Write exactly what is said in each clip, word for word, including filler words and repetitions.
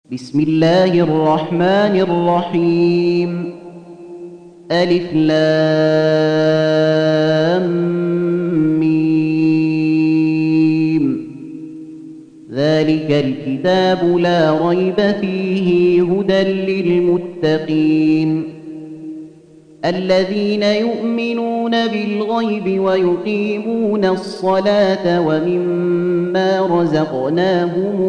بسم الله الرحمن الرحيم. ألف لام ميم. ذلك الكتاب لا ريب فيه هدى للمتقين الذين يؤمنون بالغيب ويقيمون الصلاة ومما رزقناهم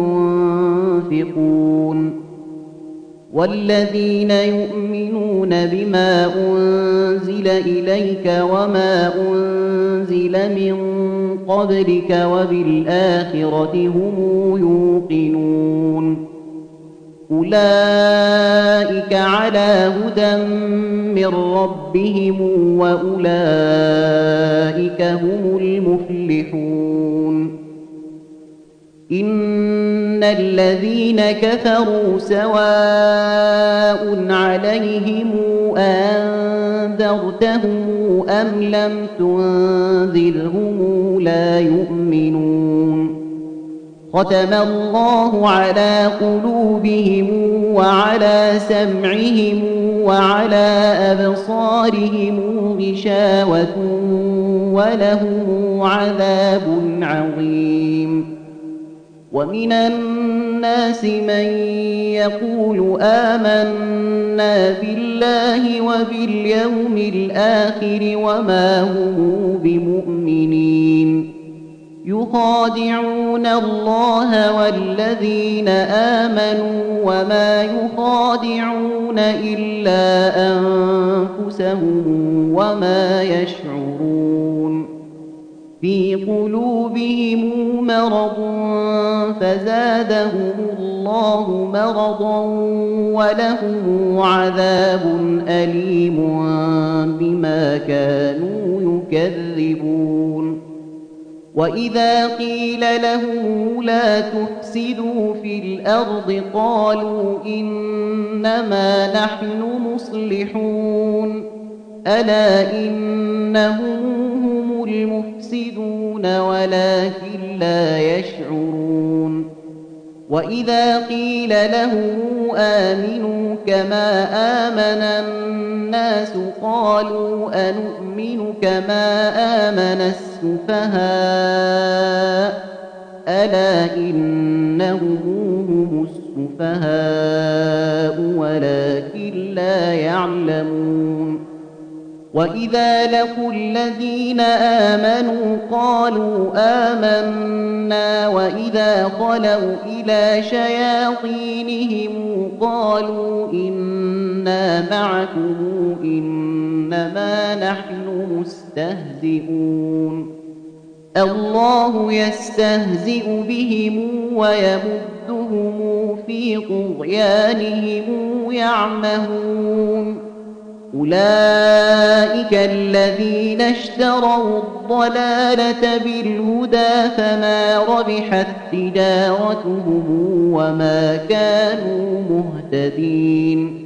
ينفقون والذين يؤمنون بما أنزل إليك وما أنزل من قبلك وبالآخرة هم يوقنون أولئك على هدى من ربهم وأولئك هم المفلحون. إن الذين كفروا سواء عليهم أنذرتهم أم لم تنذرهم لا يؤمنون. ختم الله على قلوبهم وعلى سمعهم وعلى أبصارهم غشاوة ولهم عذاب عظيم. ومن الناس من يقول آمنا بالله وباليوم الآخر وما هم بمؤمنين يخادعون الله والذين آمنوا وما يخادعون إلا أنفسهم وما يشعرون. في قلوبهم مرض فزادهم الله مرضا ولهم عذاب أليم بما كانوا يكذبون. وإذا قيل لهم لا تفسدوا في الأرض قالوا إنما نحن مصلحون ألا إنهم هم المفسدون ولكن لا يشعرون. وإذا قيل لهم آمنوا كما آمن الناس قالوا أنؤمن كما آمن السفهاء ألا إنهم هم السفهاء ولكن لا يعلمون. وإذا لقوا الذين آمنوا قالوا آمنا وإذا خلوا إلى شياطينهم قالوا إنا معكم إنما نحن مستهزئون. الله يستهزئ بهم ويمدهم في طغيانهم يعمهون. أولئك الذين اشتروا الضلالة بالهدى فما ربحت تجارتهم وما كانوا مهتدين.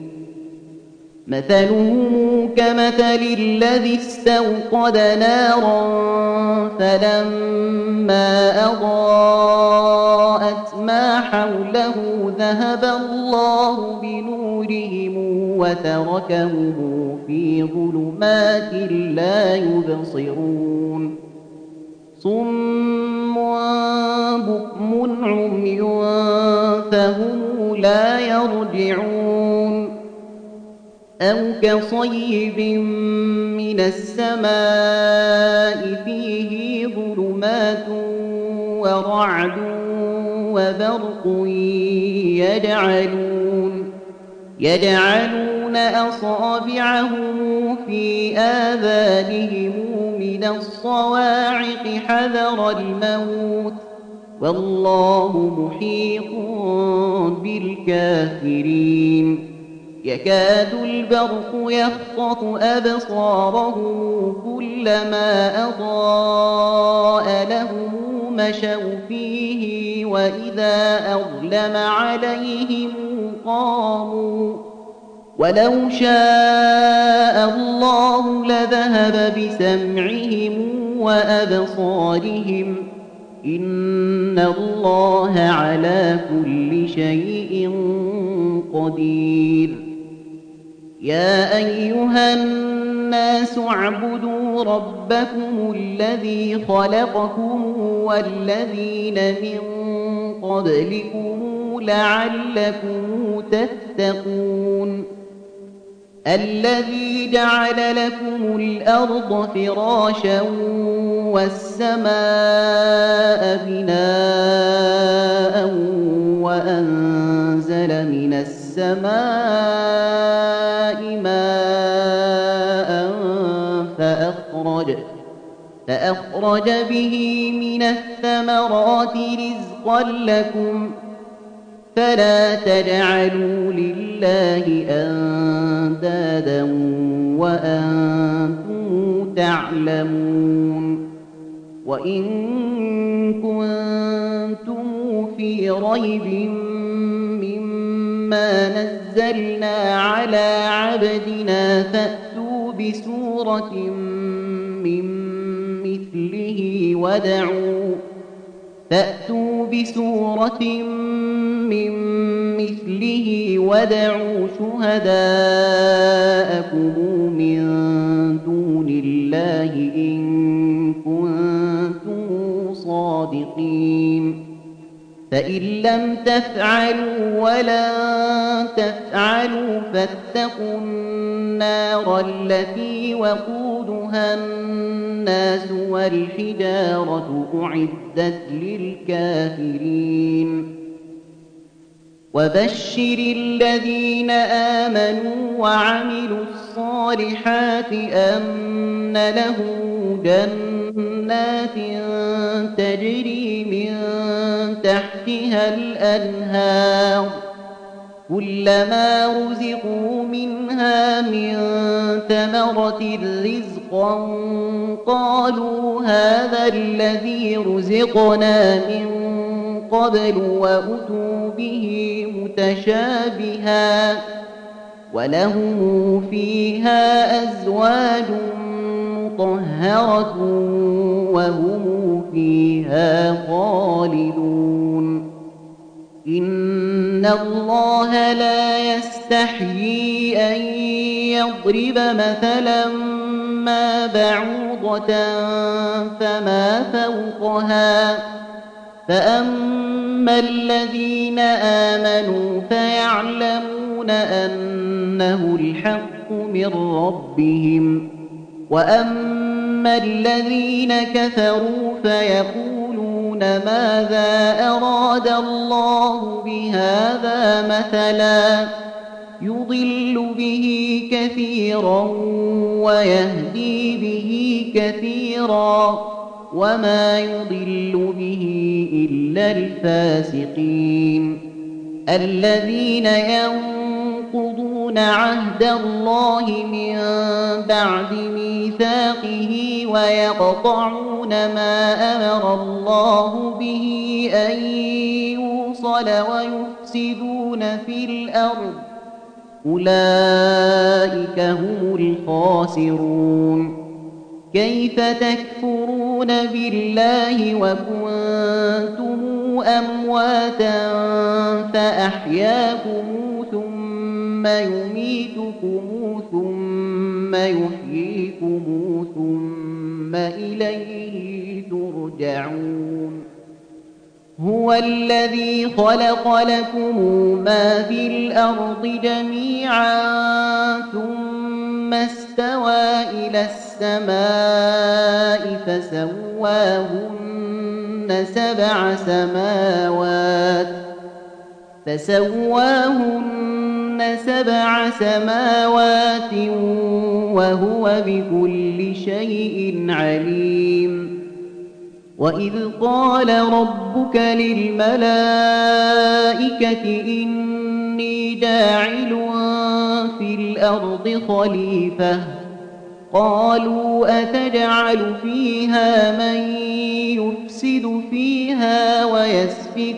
مثلهم كمثل الذي استوقد نارا فلما أضاءت ما حوله ذهب الله بنورهم وتركهم في ظلمات لا يبصرون. صم بكم عمي فهم لا يرجعون. أو كصيب من السماء فيه ظلمات ورعد وبرق يجعلون يجعلون أصابعهم في آذانهم من الصواعق حذر الموت والله محيط بالكافرين. يكاد البرق يخطف أبصارهم كلما أضاء لهم مشوا فيه وإذا أظلم عليهم قاموا ولو شاء الله لذهب بسمعهم وأبصارهم إن الله على كل شيء قدير. يا أيها الناس اعبدوا ربكم الذي خلقكم والذين من قبلكم لعلكم تتقون. الذي جعل لكم الأرض فراشا والسماء بناء وأنزل من السماء ماء فأخرج, فأخرج به من الثمرات رزقا لكم فلا تجعلوا لله أندادا وأنتم تعلمون. وإن كنتم في ريب مما نزلنا على عبدنا فأتوا بسورة من مثله وادعوا فأتوا بسورة من مثله وادعوا شهداءكم من دون الله إن كنتم صادقين. فإن لم تفعلوا ولن تفعلوا فاتقوا النار التي وقودها الناس والحجارة أعدت للكافرين. وبشر الذين آمنوا وعملوا الصالحات أن لهم جنات تجري من تحتها الأنهار كلما رزقوا منها من ثمرة رزقا قالوا هذا الذي رزقنا من قبل وأتوا به متشابها ولهم فيها أزواج مطهرة وهم فيها خالدون. إن الله لا يستحيي أن يضرب مثلا ما بعوضة فما فوقها فأما الذين آمنوا فيعلمون أنه الحق من ربهم وأما الذين كفروا فيقولون ماذا أراد الله بهذا مثلا يضل به كثيرا ويهدي به كثيرا وما يضل به إلا الفاسقين الذين ينقضون عهد الله من بعد ميثاقه ويقطعون ما أمر الله به أن يوصل ويفسدون في الأرض أولئك هم الخاسرون. كيف تكفرون بالله وكنتم أمواتا فأحياكم ثم يميتكم ثم يحييكم ثم إليه ترجعون. هو الذي خلق لكم ما في الأرض جميعا ثم استوى إلى السماء فسواهن سبع سماوات فسواهن سبع سماوات وهو بكل شيء عليم. وإذ قال ربك للملائكة إني جاعل في الأرض خليفة قالوا أتجعل فيها من يفسد فيها ويسفك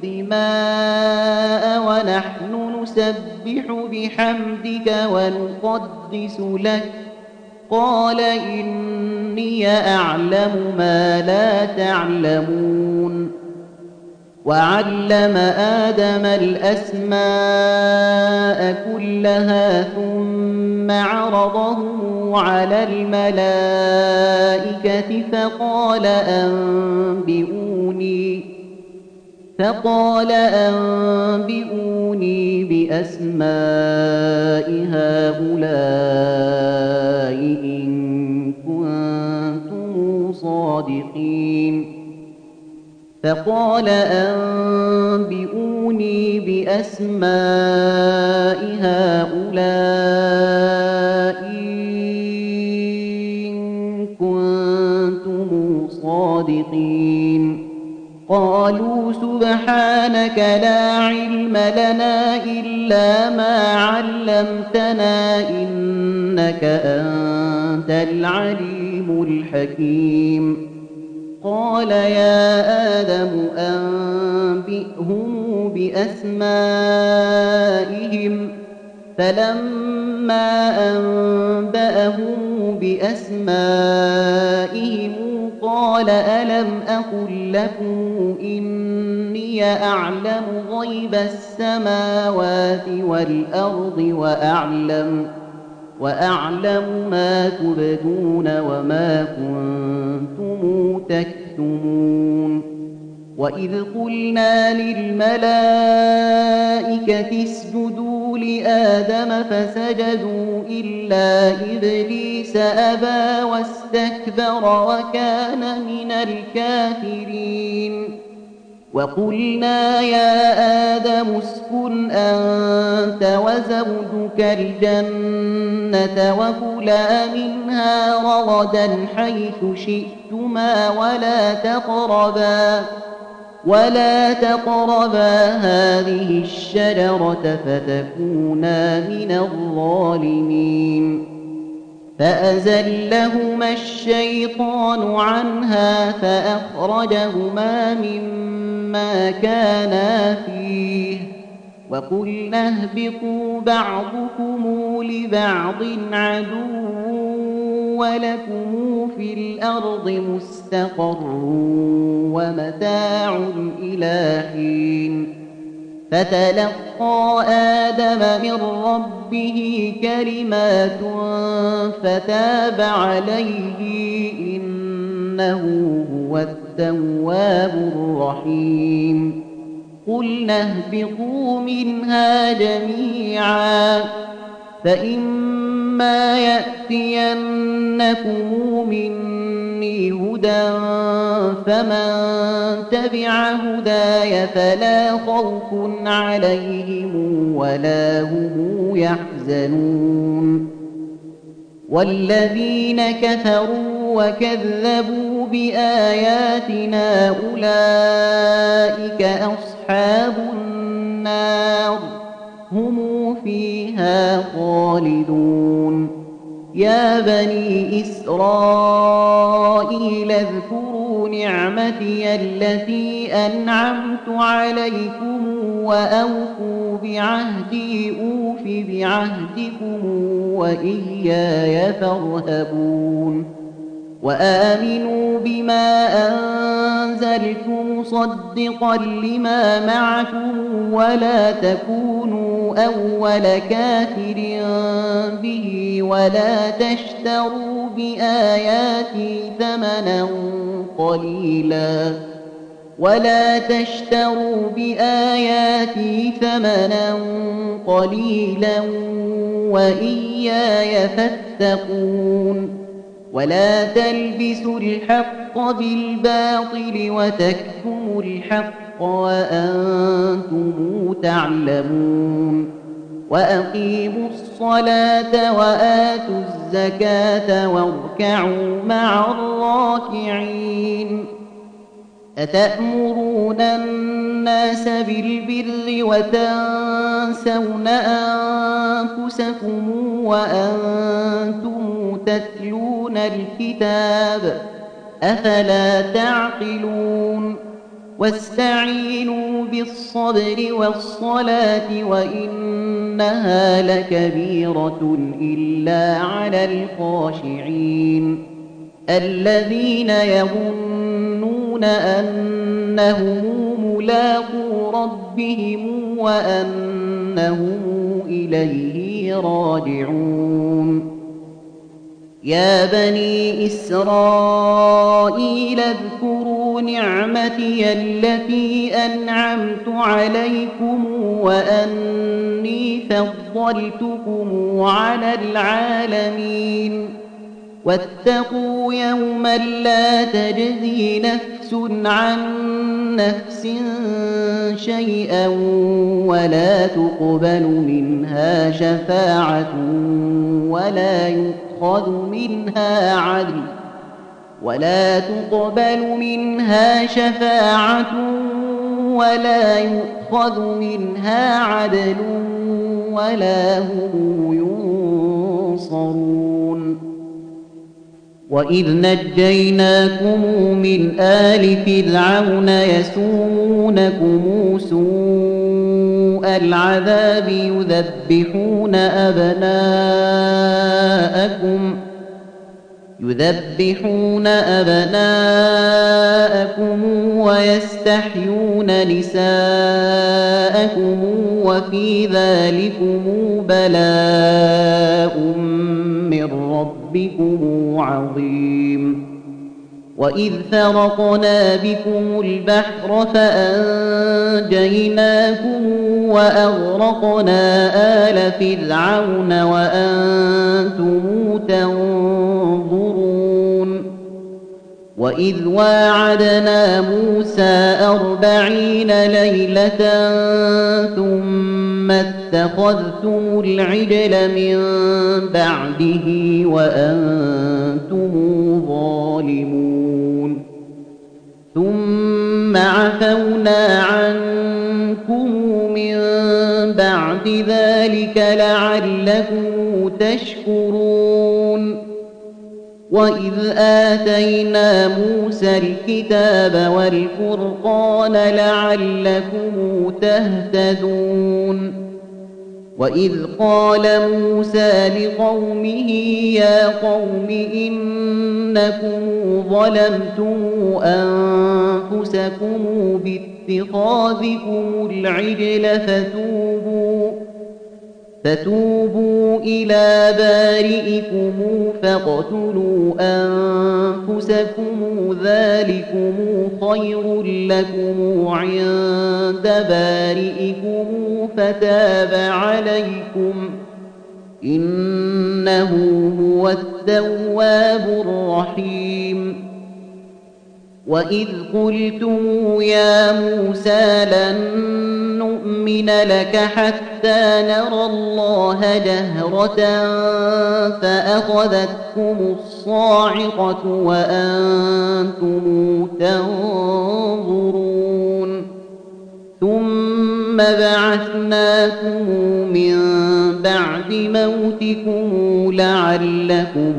الدماء ونحن نسبح بحمدك ونقدس لك قال إني إني أعلم ما لا تعلمون وعلم آدم الأسماء كلها ثم عرضهم على الملائكة فقال أنبئوني فقال أنبئوني بأسماء هؤلاء إن كنتم صادقين فقال أنبئوني بأسماء هؤلاء إن كنتم صادقين قالوا سبحانك لا علم لنا إلا ما علمتنا إنك أنت العليم الحكيم قال يا آدم أنبئهم بأسمائهم فلما أنبأهم بأسمائهم قال ألم أقل لكم إني أعلم غيب السماوات والأرض وأعلم وأعلم ما تبدون وما كنتم تكتمون وإذ قلنا للملائكة اسجدوا لآدم فسجدوا إلا إبليس أبى واستكبر وكان من الكافرين وقلنا يا آدم اسكن أنت وزوجك الجنة وكلا منها رغدا حيث شئتما ولا تقربا ولا تقربا هذه الشجرة فتكونا من الظالمين فأزلهما الشيطان عنها فأخرجهما مما كانا فيه وقلنا اهبطوا بعضكم لبعض عدو ولكم في الأرض مستقر ومتاع إلى حين فتلقى آدم من ربه كلمات فتاب عليه إنه هو التواب الرحيم قلنا اهبطوا منها جميعا فإما يأتينكم مني هدى فمن تبع هداي فلا خوف عليهم ولا هم يحزنون والذين كفروا وكذبوا بآياتنا أولئك أصحاب النار هم فيها خالدون يا بني إسرائيل اذكروا نعمتي التي أنعمت عليكم وأوفوا بعهدي أوف بعهدكم وإياي فارهبون وآمنوا بما أنزلت مصدقا لما معكم ولا تكونوا أول كافر به ولا تشتروا بآياتي ثمنا قليلا ولا تشتروا بآياتي ثمنا قليلا وإياي فاتقون ولا تلبسوا الحق بالباطل وتكتموا الحق وأنتم تعلمون وأقيموا الصلاة وآتوا الزكاة واركعوا مع الراكعين أتأمرون الناس بالبر وتنسون أنفسكم وأنتم تتلون الكتاب أفلا تعقلون واستعينوا بالصبر والصلاة وإنها لكبيرة إلا على الخاشعين الذين يظنون أنهم ملاقو ربهم وأنهم إليه راجعون يا بني إسرائيل اذكروا نعمتي التي أنعمت عليكم وأني فضلتكم على العالمين واتقوا يوما لا تجزي نفس عن نفس شيئا ولا تقبل منها شفاعة ولا يؤخذ منها عدل ولا تقبل منها شفاعة ولا يؤخذ منها عدل ولا هم ينصرون وإذ نجيناكم من آل فرعون يسومونكم سوء العذاب يذبحون أبناءكم يذبحون أبناءكم ويستحيون نساءكم وفي ذلكم بلاء من ربكم عظيم وإذ فرقنا بكم البحر فأنجيناكم وأغرقنا آل فرعون وأنتم تنظرون وإذ واعدنا موسى أربعين ليلة ثم اتخذتم العجل من بعده وأنتم ظالمون ثم عفونا عنكم من بعد ذلك لعلكم تشكرون وإذ آتينا موسى الكتاب والفرقان لعلكم تهتدون وإذ قال موسى لقومه يا قوم إنكم ظلمتم أنفسكم باتخاذكم العجل فتوبوا فتوبوا إلى بارئكم فاقتلوا أنفسكم ذلكم خير لكم عند بارئكم فتاب عليكم إنه هو التواب الرحيم وإذ قلتم يا موسى لن نؤمن لك حتى نرى الله جهرة فأخذتكم الصاعقة وأنتم تنظرون ثم بعثناكم من بعد موتكم لعلكم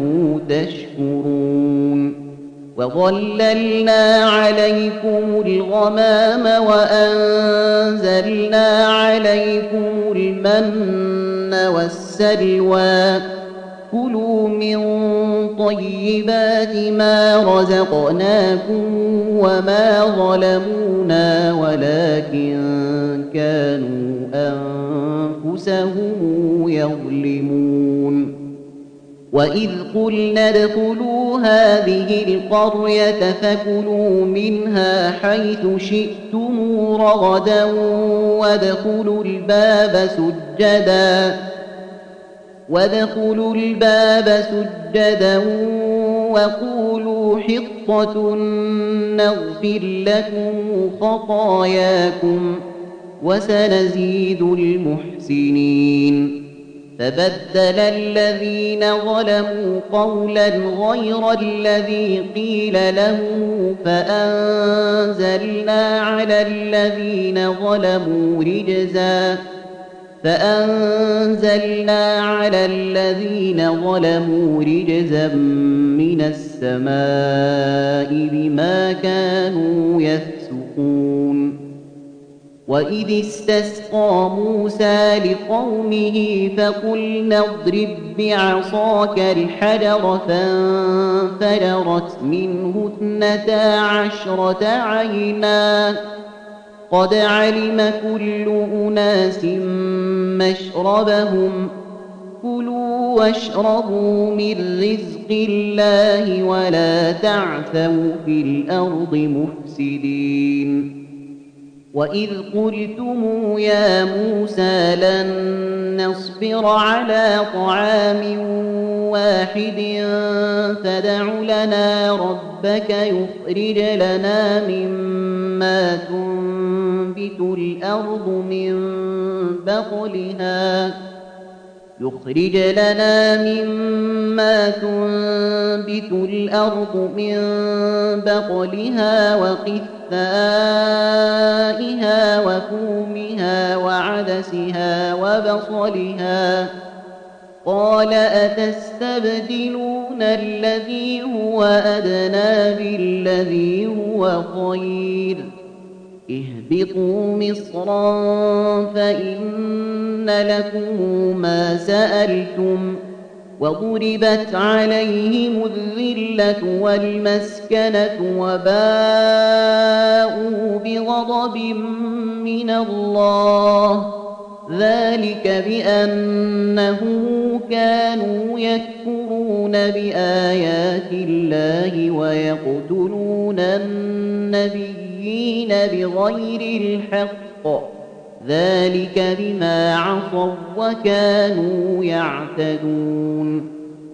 تشكرون وظللنا عليكم الغمام وأنزلنا عليكم المن والسلوى كلوا من طيبات ما رزقناكم وما ظلمونا ولكن كانوا أنفسهم يظلمون وإذ قلنا ادخلوا هذه القرية فكلوا منها حيث شئتم رغدا وادخلوا الباب سجدا وادخلوا الباب سجدا وقولوا حطة نغفر لكم خطاياكم وسنزيد المحسنين فبدل الذين ظلموا قولا غير الذي قيل لهم فأنزلنا على الذين ظلموا رجزا فأنزلنا على الذين ظلموا رجزا من السماء بما كانوا يفسقون وإذ استسقى موسى لقومه فقلنا اضرب بعصاك الحجر فانفجرت منه اثنتا عشرة عينا قد علم كل أناس مشربهم كلوا واشربوا من رزق الله ولا تعثوا في الأرض مفسدين وإذ قلتم يا موسى لن نصبر على طعام واحد فادع لنا ربك يخرج لنا مما تنبت الأرض من بقلها يخرج لنا مما تنبت الأرض من بقلها وقثائها وفومها وعدسها وبصلها قال أتستبدلون الذي هو أدنى بالذي هو خير اهبطوا مصرا فإن لكم ما سألتم وضربت عليهم الذلة والمسكنة وباءوا بغضب من الله ذلك بأنه كانوا يكفرون بآيات الله ويقتلون النبيين بغير الحق ذلك بما عصوا وكانوا يعتدون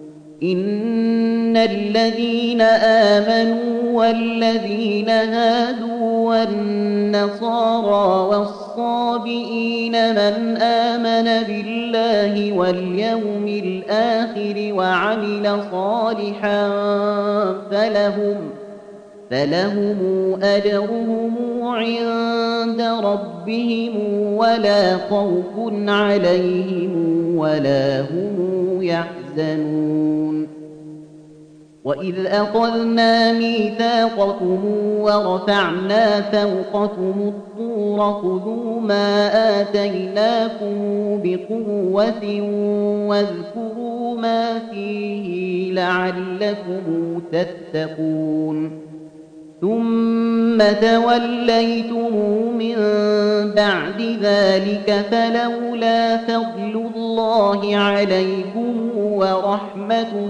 إن الذين آمنوا والذين هادوا والنصارى والصابئين من آمن بالله واليوم الآخر وعمل صالحا فلهم فلهم أجرهم عند ربهم ولا خوف عليهم ولا هم يحزنون وإذ أخذنا ميثاقكم ورفعنا فوقكم الطور خذوا ما آتيناكم بقوة واذكروا ما فيه لعلكم تتقون ثم توليتم من بعد ذلك فلولا فضل الله عليكم ورحمته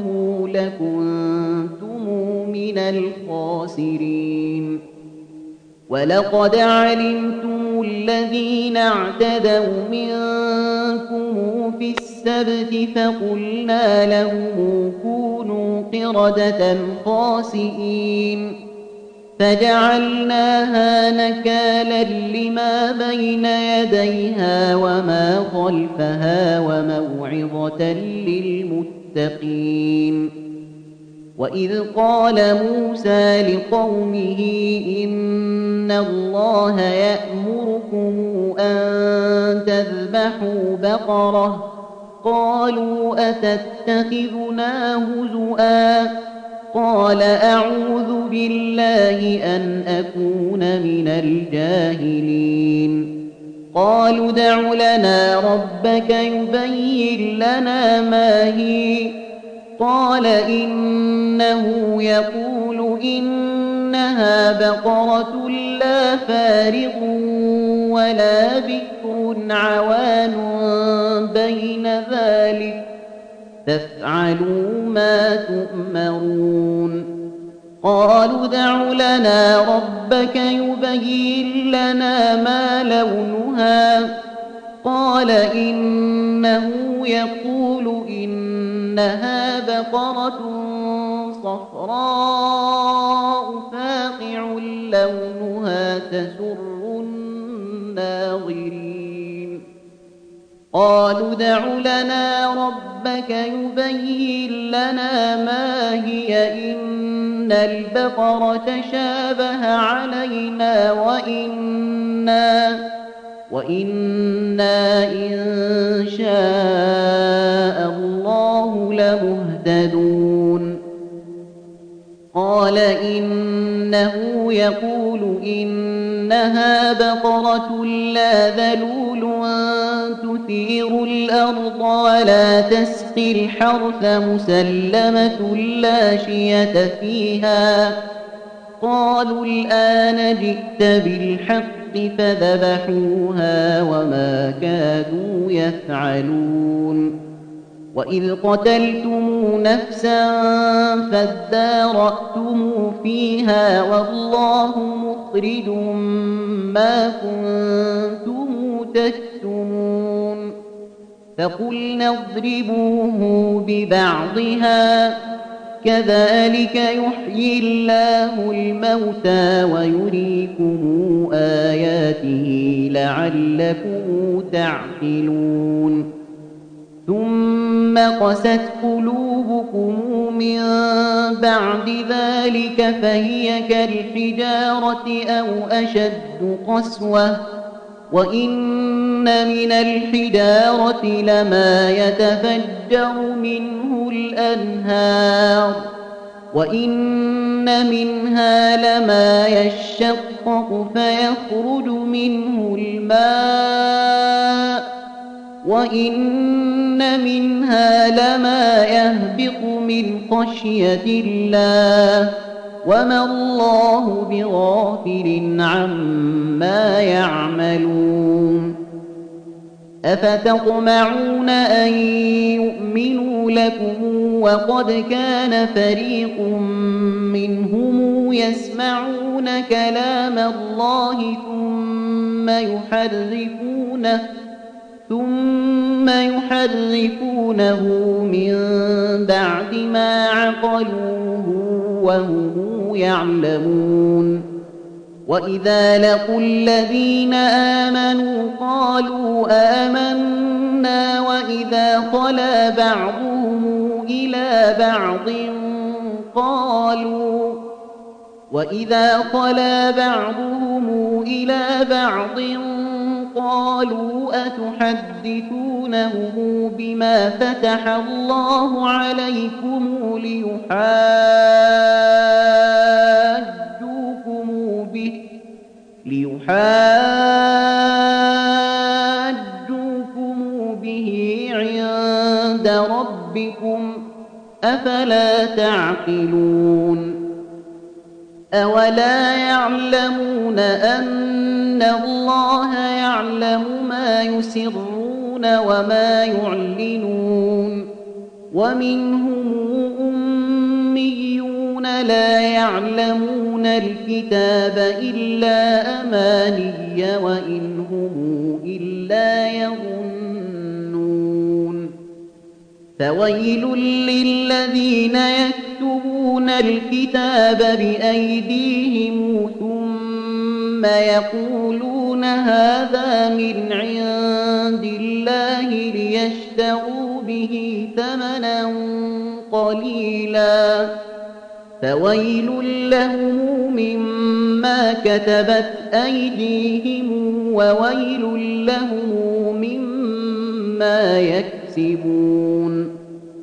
لكنتم من الخاسرين ولقد علمتم الذين اعتدوا منكم في السبت فقلنا لهم كونوا قردة خاسئين فجعلناها نكالا لما بين يديها وما خلفها وموعظة للمتقين وإذ قال موسى لقومه إن الله يأمركم أن تذبحوا بقرة قالوا أتتخذنا هزؤا قال أعوذ بالله أن أكون من الجاهلين قالوا ادع لنا ربك يبين لنا ما هي قال إنه يقول إنها بقرة لا فارغ ولا بكر عوان بين ذلك فافعلوا ما تؤمرون قالوا ادع لنا ربك يبين لنا ما لونها قال إنه يقول إنها بقرة صفراء فاقع لونها تسر الناظرين قالوا ادع لنا ربك يبين لنا ما هي إن البقرة شابه علينا وإنا وإنا إن شاء الله لمهتدون قال إنه يقول إنها إنها بقرة لا ذلول تثير الأرض ولا تسقي الحرث مسلمة لا شية فيها. قالوا الآن جئت بالحق فذبحوها وما كادوا يفعلون. وإذ قتلتم نفسا فادارأتم فيها والله مخرج ما كنتم تكتمون. فقلنا اضربوه ببعضها كذلك يحيي الله الموتى ويريكم آياته لعلكم تعقلون. ثم قست قلوبكم من بعد ذلك فهي كالحجارة أو أشد قسوة وإن من الحجارة لما يتفجر منه الأنهار وإن منها لما يشقق فيخرج منه الماء وإن منها لما يهبط من خشية الله وما الله بغافل عما يعملون. أفتطمعون أن يؤمنوا لكم وقد كان فريق منهم يسمعون كلام الله ثم يحرفونه ثم يحرفونه من بعد ما عقلوه وهم يعلمون. وإذا لقوا الذين آمنوا قالوا آمنا وإذا خلا بعضهم إلى بعض قالوا وإذا خلا بعضهم إلى بعض قالوا أتحدثونهم بما فتح الله عليكم ليحاجوكم به ليحاجوكم به عند ربكم أفلا تعقلون. أولا يعلمون أن الله يعلم ما يسرون وما يعلنون. ومنهم أميون لا يعلمون الكتاب إلا أماني وإن هم إلا يظنون. فويل للذين يكتبون الكتاب بأيديهم ثم يقولون هذا من عند الله ليشتروا به ثمنا قليلا فويل لهم مما كتبت أيديهم وويل لهم مما يكسبون.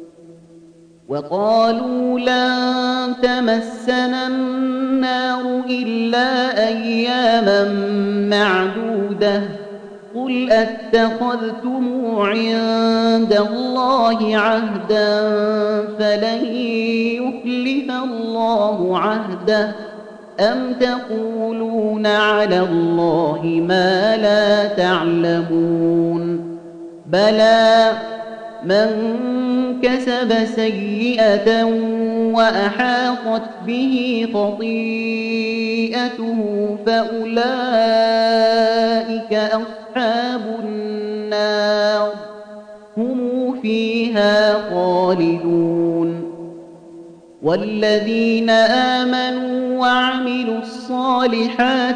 وقالوا لن تمسنا النار إلا أياما معدودة قل أتخذتم عند الله عهدا فلن يخلف الله عهده أم تقولون على الله ما لا تعلمون. بلى من كسب سيئة وأحاطت به خطيئته فأولئك أصحاب النار هم فيها خالدون. والذين آمنوا وعملوا الصالحات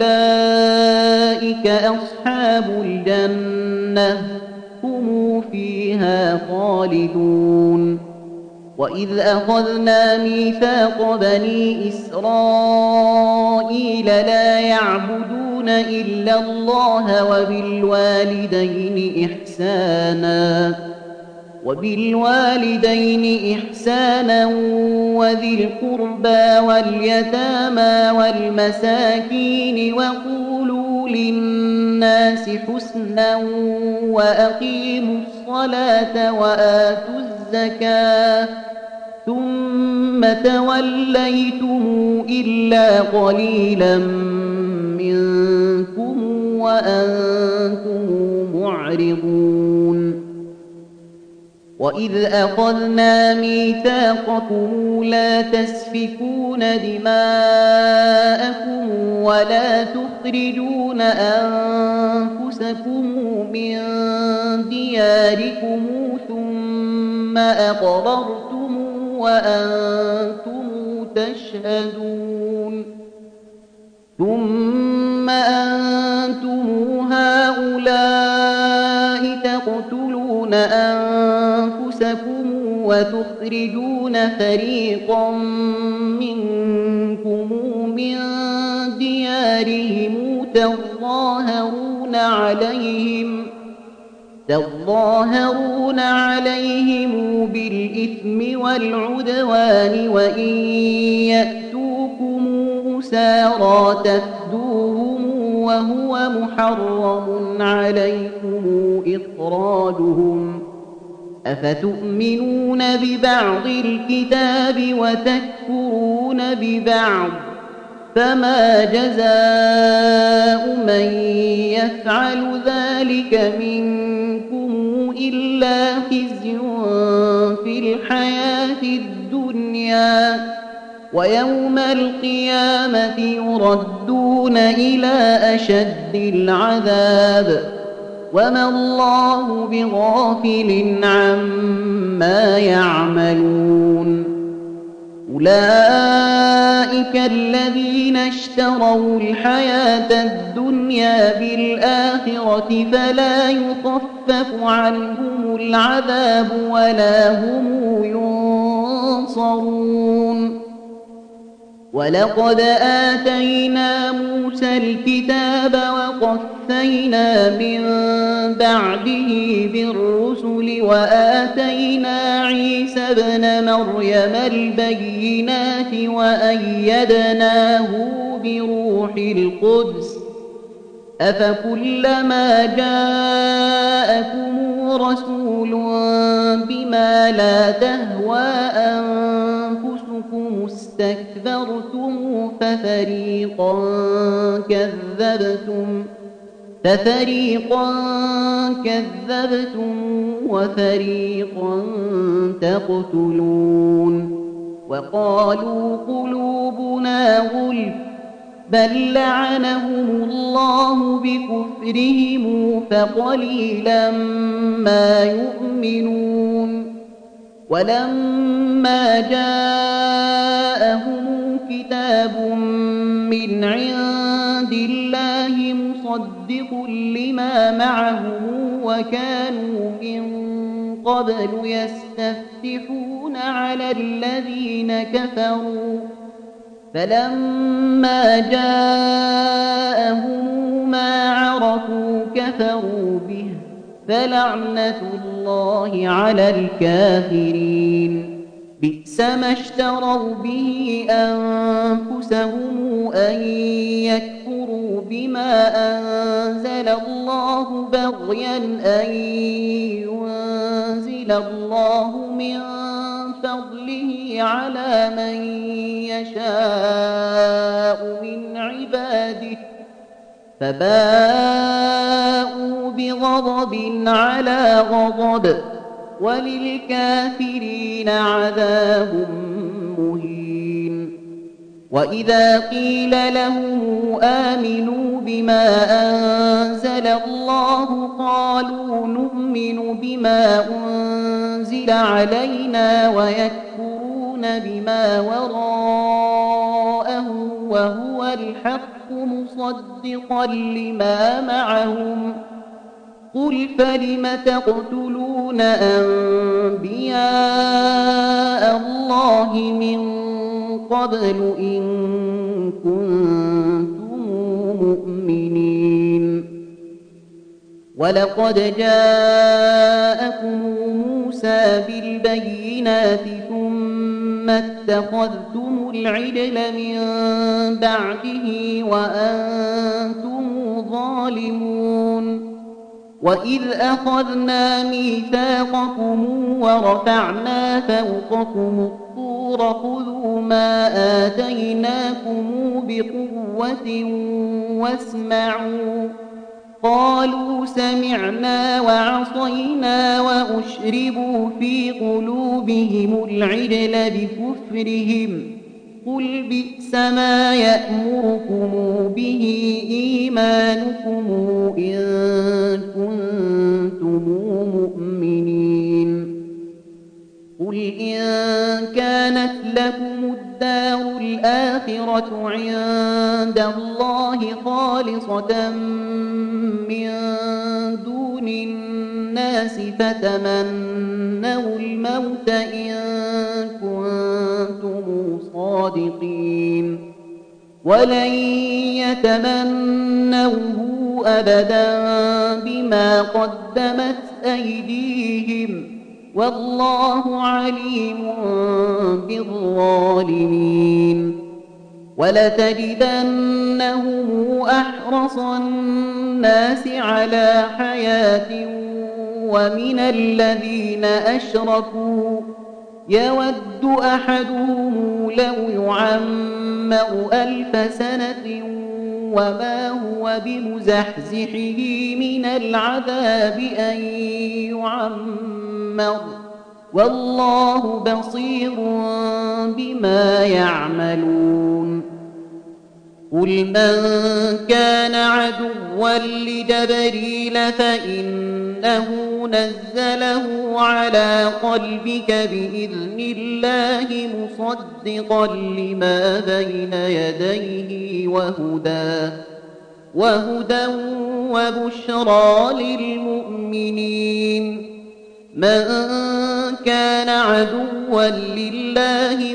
أولئك أصحاب الجنة هم فيها خالدون. وإذ أخذنا ميثاق بني إسرائيل لا يعبدون إلا الله وبالوالدين إحسانا وبالوالدين إحسانا وذي القربى واليتامى والمساكين وقولوا للناس حسنا وأقيموا الصلاة وآتوا الزكاة ثم توليتم إلا قليلا منكم وأنتم معرضون وإذ أخذنا ميثاقكم لا تسفكون دماءكم ولا تخرجون أنفسكم من دياركم ثم أقررتم وأنتم تشهدون ثم أنتم هؤلاء تقتلون أنفسكم وتخرجون فريقا منكم من ديارهم تظاهرون عليهم تظاهرون عليهم بالإثم والعدوان وإن يأتوكم أسارى تفدوهم وهو محرم عليكم إخراجهم أفتؤمنون ببعض الكتاب وتكفرون ببعض فما جزاء من يفعل ذلك منكم إلا خزي في الحياة الدنيا ويوم القيامة يردون إلى أشد العذاب وما الله بغافل عما يعملون أولئك الذين اشتروا الحياة الدنيا بالآخرة فلا يخفف عنهم العذاب ولا هم ينصرون ولقد آتينا موسى الكتاب وقفينا من بعده بالرسل وآتينا عيسى ابن مريم البينات وأيدناه بروح القدس أفكلما جاءكم رسول بما لا تهوى أنفسكم استكبرتم ففريقا كذبتم ففريقا كذبتم وفريقا تقتلون وقالوا قلوبنا غلف بل لعنهم الله بكفرهم فقليلا ما يؤمنون ولما جاءهم كتاب من عند الله مصدق لما معهم وكانوا من قبل يستفتحون على الذين كفروا فلما جاءهم ما عرفوا كفروا به فلعنة الله على الكافرين بئس ما اشتروا به أنفسهم أن يكفروا بما أنزل الله بغيا أن ينزل الله من فضله على من يشاء من عباده فباءوا بغضب على غضب وللكافرين عذاب مهين وإذا قيل لهم آمنوا بما أنزل الله قالوا نؤمن بما أنزل علينا ويكفرون بما وراءه وهو الحق مصدقا لما معهم قل فلم تقتلون أنبياء الله من قبل إن كنتم مؤمنين ولقد جاءكم موسى جاءنا بالبينات ثم اتخذتم العجل من بعده وأنتم ظالمون وإذ أخذنا ميثاقكم ورفعنا فوقكم الطور خذوا ما آتيناكم بقوة واسمعوا قالوا سمعنا وعصينا وأشربوا في قلوبهم العجل بكفرهم قل بئس ما يأمركم به إيمانكم إن كنتم مؤمنين قل إن كانت لكم الدار الآخرة عند الله خالصة من دون الناس فتمنوا الموت إن كنتم صادقين ولن يتمنوه أبدا بما قدمت أيديهم والله عليم بالظالمين ولتجدنهم أحرص الناس على حياة ومن الذين أشركوا يود أحدهم لو يعمر ألف سنة وما هو بمزحزحه من العذاب أن يعمر والله بصير بما يعملون قل من كان عدوا لجبريل فإنه نزله على قلبك بإذن الله مصدقا لما بين يديه وهدى وهدى وبشرى للمؤمنين من كان عدوا لله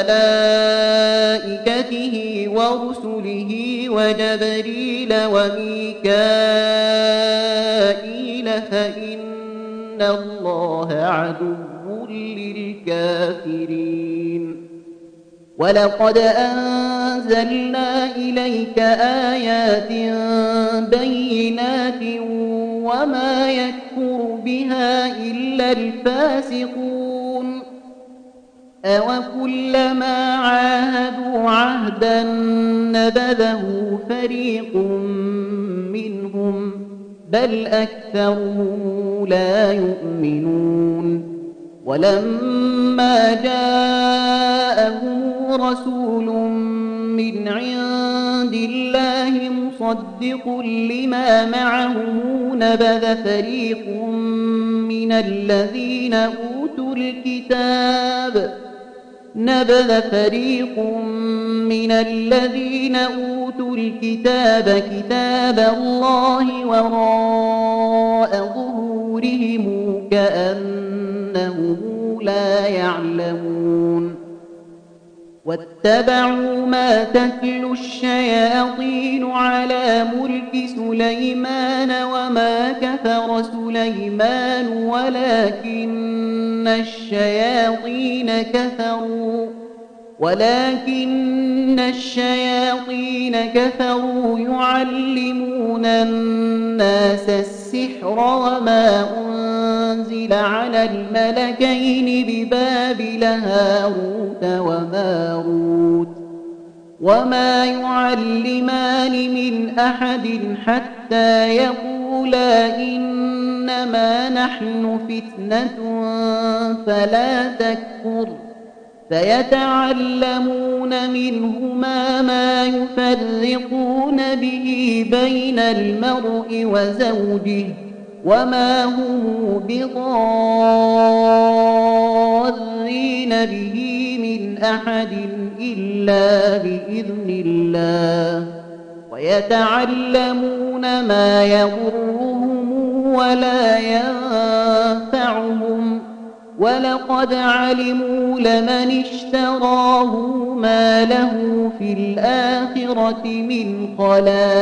وملائكته ورسله وجبريل وميكائيل فإن الله عدو للكافرين ولقد أنزلنا إليك آيات بينات وما يكفر بها إلا الفاسقون أوكلما عاهدوا عهدا نبذه فريق منهم بل أكثرهم لا يؤمنون ولما جاءهم رسول من عند الله مصدق لما معهم نبذ فريق من الذين أوتوا الكتاب نبذ فريق من الذين أوتوا الكتاب كتاب الله وراء ظهورهم كأنهم لا يعلمون واتبعوا ما تتلو الشياطين على ملك سليمان وما كفر سليمان ولكن الشياطين كفروا ولكن الشياطين كفروا يعلمون الناس السحر وما أنزل على الملكين ببابل هاروت وماروت وما يعلمان من أحد حتى يقولا إنما نحن فتنة فلا تكفر فيتعلمون منهما ما يفرقون به بين المرء وزوجه وما هم بضارين به من أحد إلا بإذن الله ويتعلمون ما يضرهم ولا ينفعهم ولقد علموا لمن اشتراه ما له في الآخرة من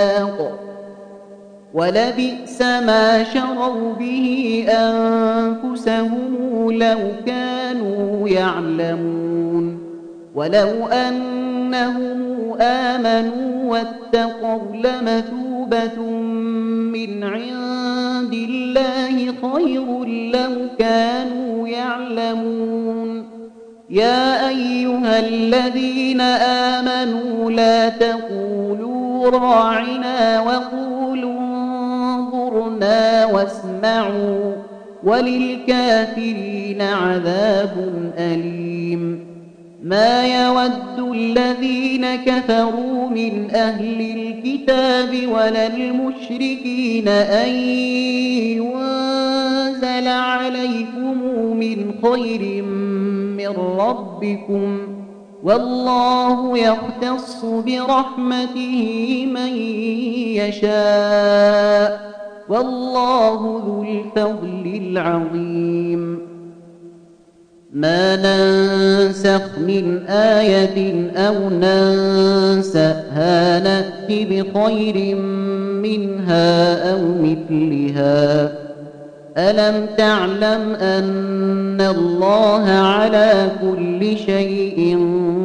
خلاق ولبئس ما شروا به أنفسهم أنفسهم لو كانوا يعلمون ولو أنهم آمنوا واتقوا لمثوبة من عند الله خير لو كانوا يعلمون يا أيها الذين آمنوا لا تقولوا راعنا وقولوا انظرنا واسمعوا وللكافرين عذاب أليم ما يود الذين كفروا من أهل الكتاب ولا المشركين أن ينزل عليكم من خير من ربكم والله يختص برحمته من يشاء والله ذو الفضل العظيم ما ننسخ من آية أو ننسأها نأت بخير منها أو مثلها ألم تعلم أن الله على كل شيء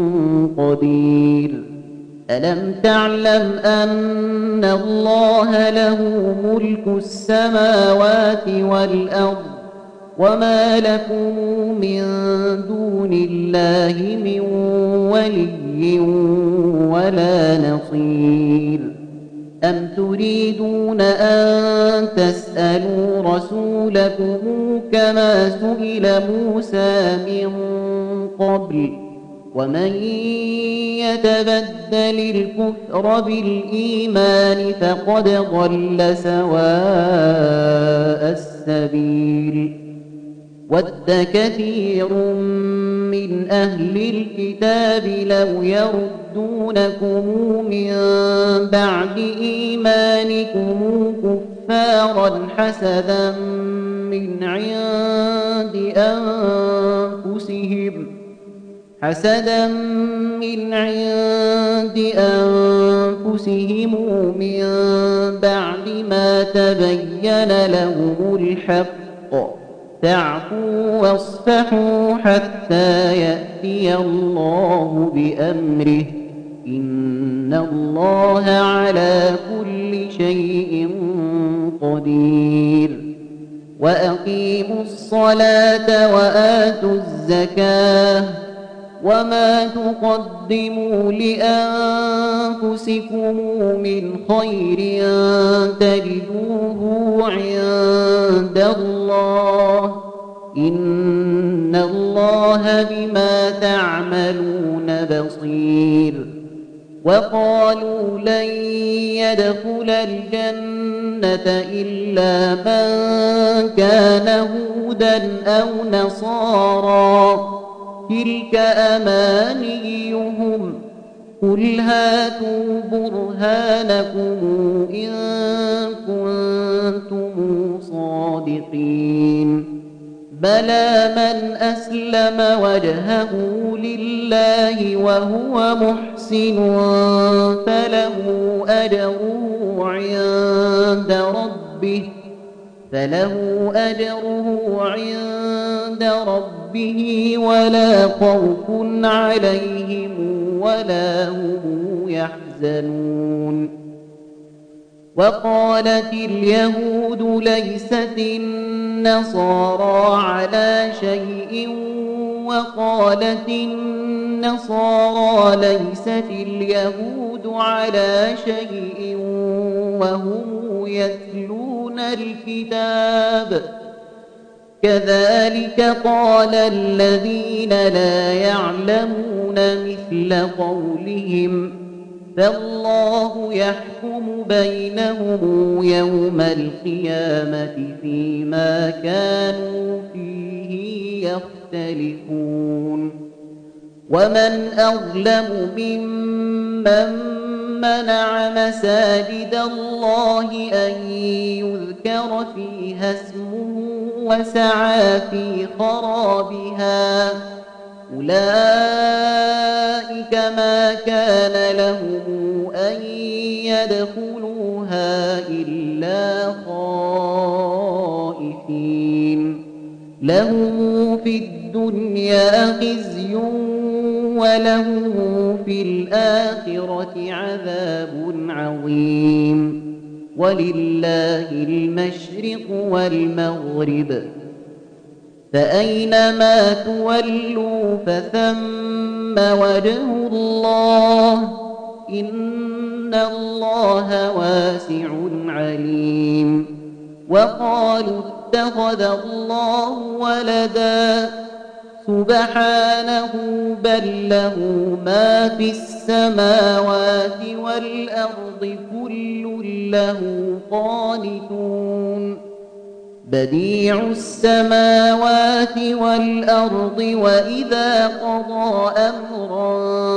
قدير ألم تعلم أن الله له ملك السماوات والأرض وما لكم من دون الله من ولي ولا نصير أم تريدون أن تسألوا رسولكم كما سئل موسى من قبل ومن يتبدل الكفر بالإيمان فقد ضل سواء السبيل ود كثير من أهل الكتاب لو يردونكم من بعد إيمانكم كفارا حسدا من عند أنفسهم حسدا من عند أنفسهم من بعد ما تبين لهم الحق فاعفوا واصفحوا حتى يأتي الله بأمره إن الله على كل شيء قدير وأقيموا الصلاة وآتوا الزكاة وما تقدموا لأنفسكم من خير تجدوه عند الله إن الله بما تعملون بصير وقالوا لن يدخل الجنة إلا من كان هودا أو نصارى تلك أمانيهم قل هاتوا برهانكم إن كنتم صادقين بلى من أسلم وجهه لله وهو محسن فله أجره عند ربه فله أجره عند ربه ولا خوف عليهم ولا هم يحزنون وقالت اليهود ليست النصارى على شيء وقالت النصارى ليست اليهود على شيء وهم يتلون الكتاب كذلك قال الذين لا يعلمون مثل قولهم فالله يحكم بينهم يوم القيامة فيما كانوا فيه يختلفون ومن أظلم ممن منع مساجد الله أن يذكر فيها اسمه وسعى في خرابها أولئك ما كان لهم أن يدخلوها إلا خائفين له في الدنيا خزي وله في الآخرة عذاب عظيم ولله المشرق والمغرب فأينما تولوا فثم وجه الله إن الله واسع عليم وقالوا اتخذ الله ولدا سبحانه بل له ما في السماوات والأرض كل له قانتون بديع السماوات والأرض وإذا قضى أمرا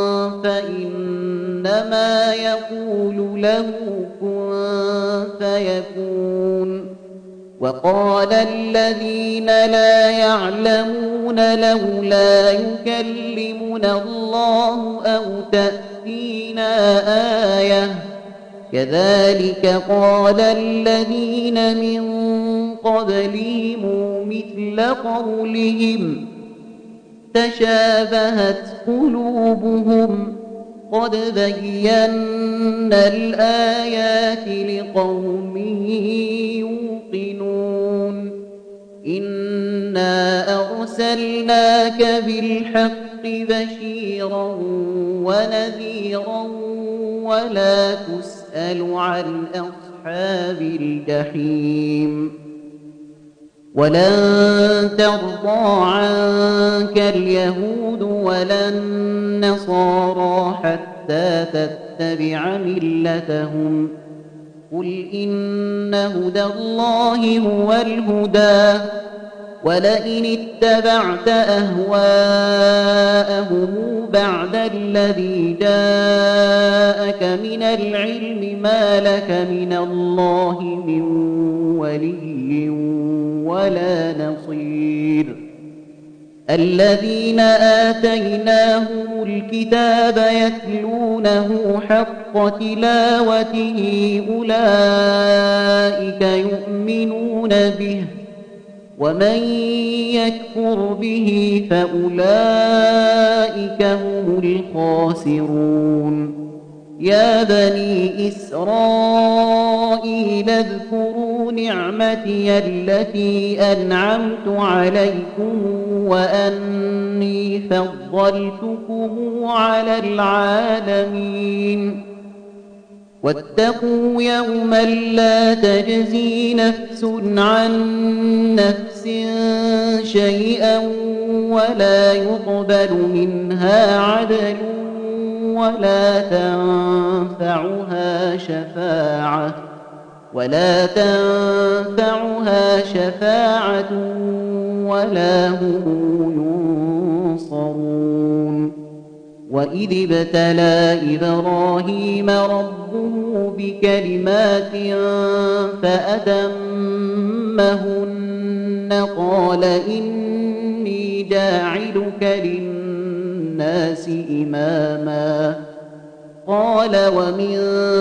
فإنما يقول له كن فيكون وقال الذين لا يعلمون لولا يكلمنا الله أو تأتينا آية كذلك قال الذين من قبلهم مثل قولهم تشابهت قلوبهم قد بينا الآيات لقوم يوقنون إنا أرسلناك بالحق بشيرا ونذيرا ولا تسأل عن أصحاب الجحيم ولن ترضى عنك اليهود ولا النصارى حتى تتبع ملتهم قل إن هدى الله هو الهدى ولئن اتبعت أهواءهم بعد الذي جاءك من العلم ما لك من الله من ولي ولا نصير الذين آتيناهم الكتاب يتلونه حق تلاوته أولئك يؤمنون به ومن يكفر به فأولئك هم الخاسرون يا بني إسرائيل اذكروا نعمتي التي أنعمت عليكم وأني فضلتكم على العالمين واتقوا يوما لا تجزي نفس عن نفس شيئا ولا يقبل منها عدل ولا تنفعها شفاعة ولا تنفعها شفاعة ولا هم ينصرون وإذ ابتلى إبراهيم ربه بكلمات فأتمهن قال إني جاعلك للناس إماما قال ومن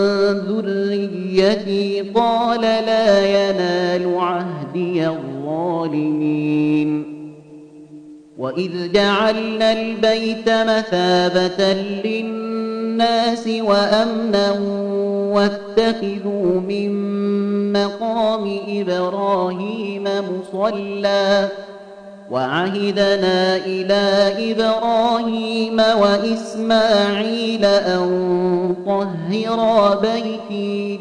ذريتي قال لا ينال عهدي الظالمين وإذ جعلنا البيت مثابة للناس وأمنا واتخذوا من مقام إبراهيم مصلى وعهدنا إلى إبراهيم وإسماعيل أن طهرا بيتي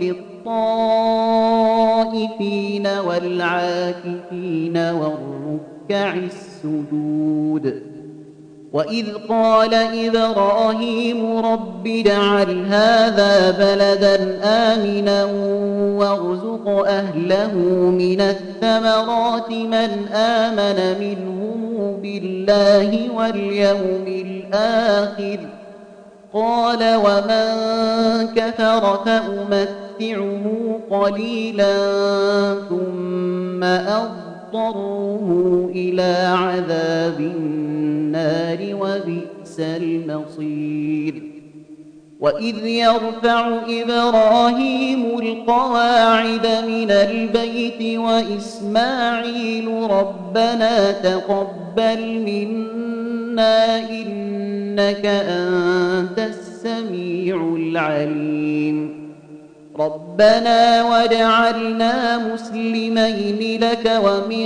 للطائفين والعاكفين والركع السجود وإذ قال إبراهيم رب اجعل هذا بلدا آمنا وارزق أهله من الثمرات من آمن منهم بالله واليوم الآخر قال ومن كفر فأمتعه قليلا ثم أضطره إلى عذاب النار وبئس المصير وإذ يرفع إبراهيم القواعد من البيت وإسماعيل ربنا تقبل منا إنك أنت السميع العليم ربنا واجعلنا مسلمين لك ومن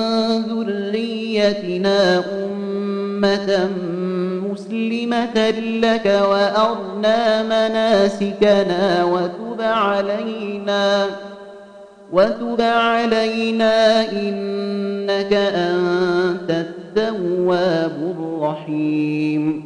ذريتنا أمة مسلمة لك وأرنا مناسكنا وتب علينا وتب علينا إنك أنت التواب الرحيم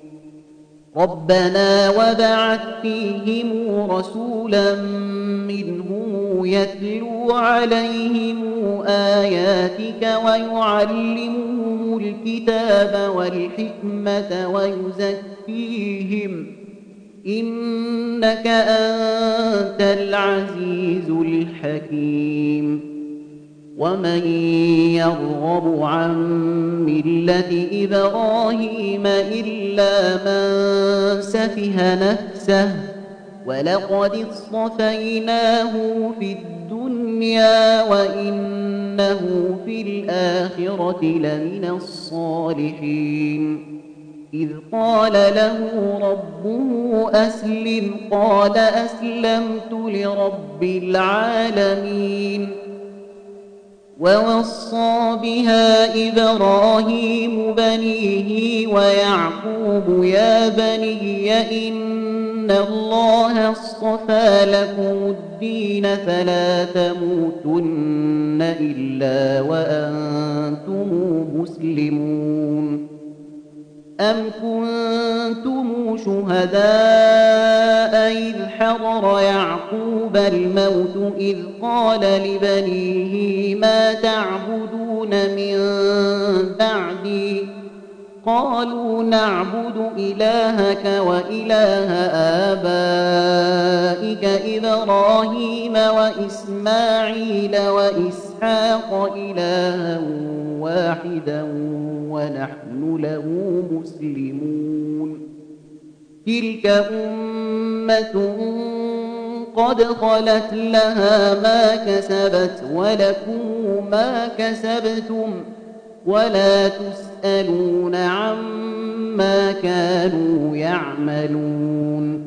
ربنا وابعث فيهم رسولا منهم يتلو عليهم آياتك ويعلمهم الكتاب والحكمة ويزكيهم إنك أنت العزيز الحكيم ومن يرغب عن ملة إبراهيم إلا من سفه نفسه ولقد اصطفيناه في الدنيا وإنه في الآخرة لمن الصالحين إذ قال له ربه أسلم قال أسلمت لرب العالمين ووصى بها إبراهيم بنيه ويعقوب يا بني إن الله اصطفى لكم الدين فلا تموتن إلا وأنتم مسلمون أم كنتم شهداء إذ حضر يعقوب الموت إذ قال لبنيه ما تعبدون من بعدي قالوا نعبد إلهك وإله آبائك إبراهيم وإسماعيل وإسحاق إلها واحدا ونحن له مسلمون تلك أمة قد خلت لها ما كسبت ولكم ما كسبتم ولا تسألون عما كانوا يعملون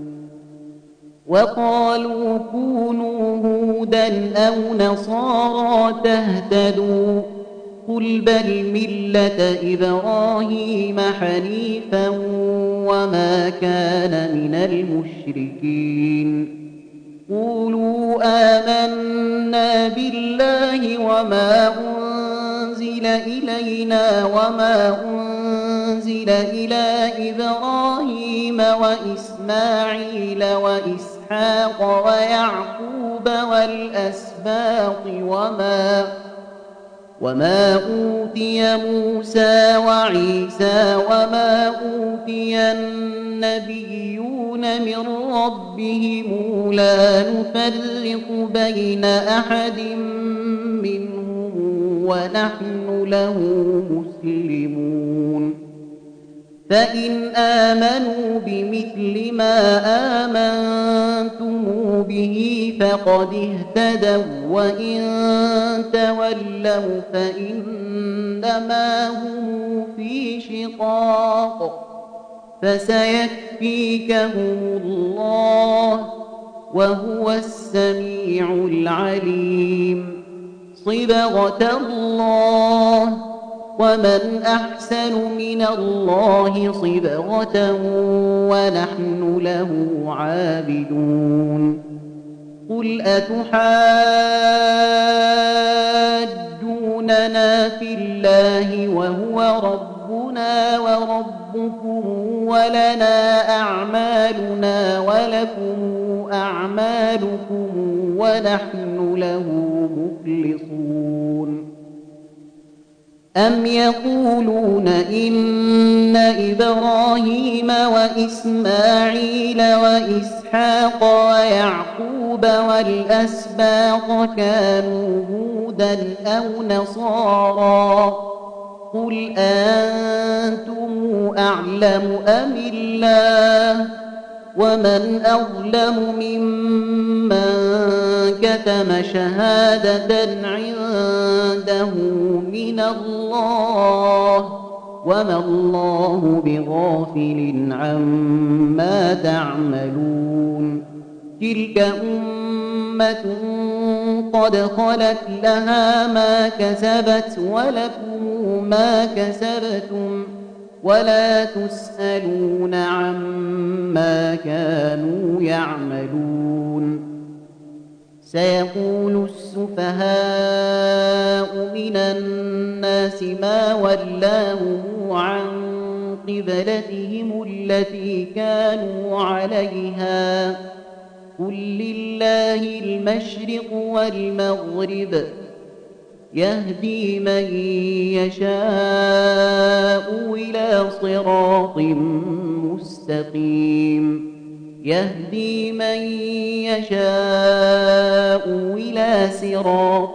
وقالوا كونوا هودا أو نصارى تهتدوا قل بل ملة إبراهيم حنيفا وما كان من المشركين قولوا آمنا بالله وما أنزل إلينا وما أنزل إلى إبراهيم وإسماعيل وإسحاق ويعقوب والأسباط وما وما أوتي موسى وعيسى وما أوتي النبيون من ربهم لا نفرق بين أحد منهم ونحن له مسلمون فإن آمنوا بمثل ما آمنتم به فقد اهتدوا وإن تولوا فإنما هم في شقاق فسيكفيكهم الله وهو السميع العليم صبغة الله ومن أحسن من الله صبغة ونحن له عابدون قل أتحاجوننا في الله وهو ربنا وربكم ولنا أعمالنا ولكم أعمالكم ونحن له مخلصون أم يقولون إن إبراهيم وإسماعيل وإسحاق ويعقوب والأسباط كانوا هودا أو نصارى قل أنتم أعلم أم الله ومن أظلم ممن كتم شهادة عنده من الله وما الله بغافل عما تعملون تلك أمة قد خلت لها ما كسبت ولكم ما كسبتم ولا تسألون عما كانوا يعملون سيقول السفهاء من الناس ما ولاهم عن قبلتهم التي كانوا عليها قل لله المشرق والمغرب يهدي من يشاء إلى صراط مستقيم يهدي من يشاء إلى صراط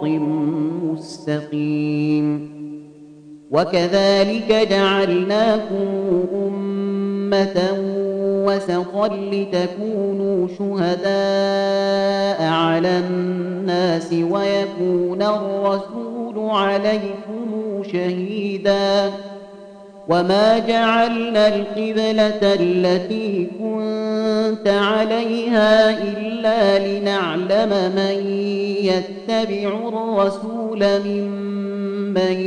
مستقيم وكذلك جعلناكم أمة وسطا لتكونوا شهداء على الناس ويكون الرسول عليكم شهيدا وما جعلنا القبلة التي كنت عليها إلا لنعلم من يتبع الرسول ممن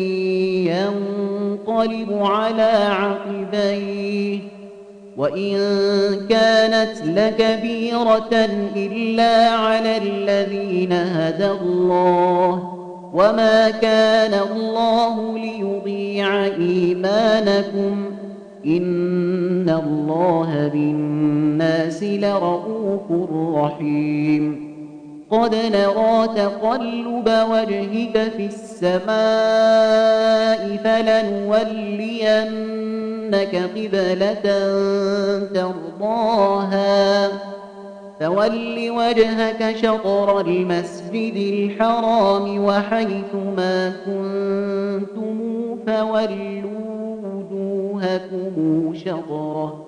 ينقلب على عقبيه وإن كانت لكبيرة إلا على الذين هدى الله وما كان الله ليضيع إيمانكم إن الله بالناس لرءوف رحيم قد نرى تقلب وجهك في السماء فلنولينك قبلة ترضاها فول وجهك شطر المسجد الحرام وحيث ما كنتم فولوا وجوهكم شطره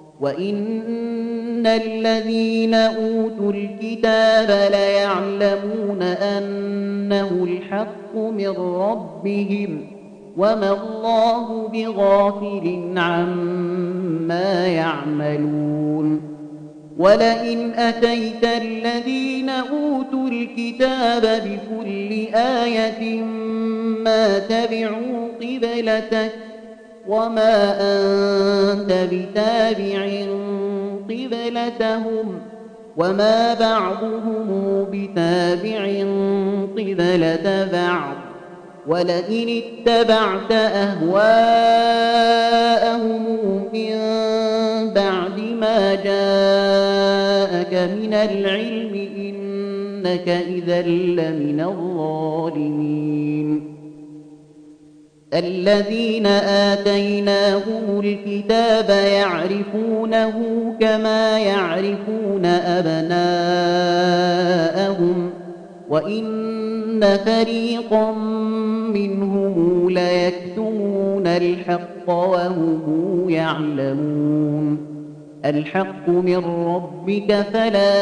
وإن الذين أوتوا الكتاب ليعلمون أنه الحق من ربهم وما الله بغافل عما يعملون ولئن أتيت الذين أوتوا الكتاب بكل آية ما تبعوا قبلتك وما أنت بتابع قبلتهم وما بعضهم بتابع قبلة بعض ولئن اتبعت أهواءهم من بعد ما جاءك من العلم إنك إذا لمن الظالمين الذين آتيناهم الكتاب يعرفونه كما يعرفون أبناءهم وإن فريقا منهم ليكتمون الحق وهم يعلمون الحق من ربك فلا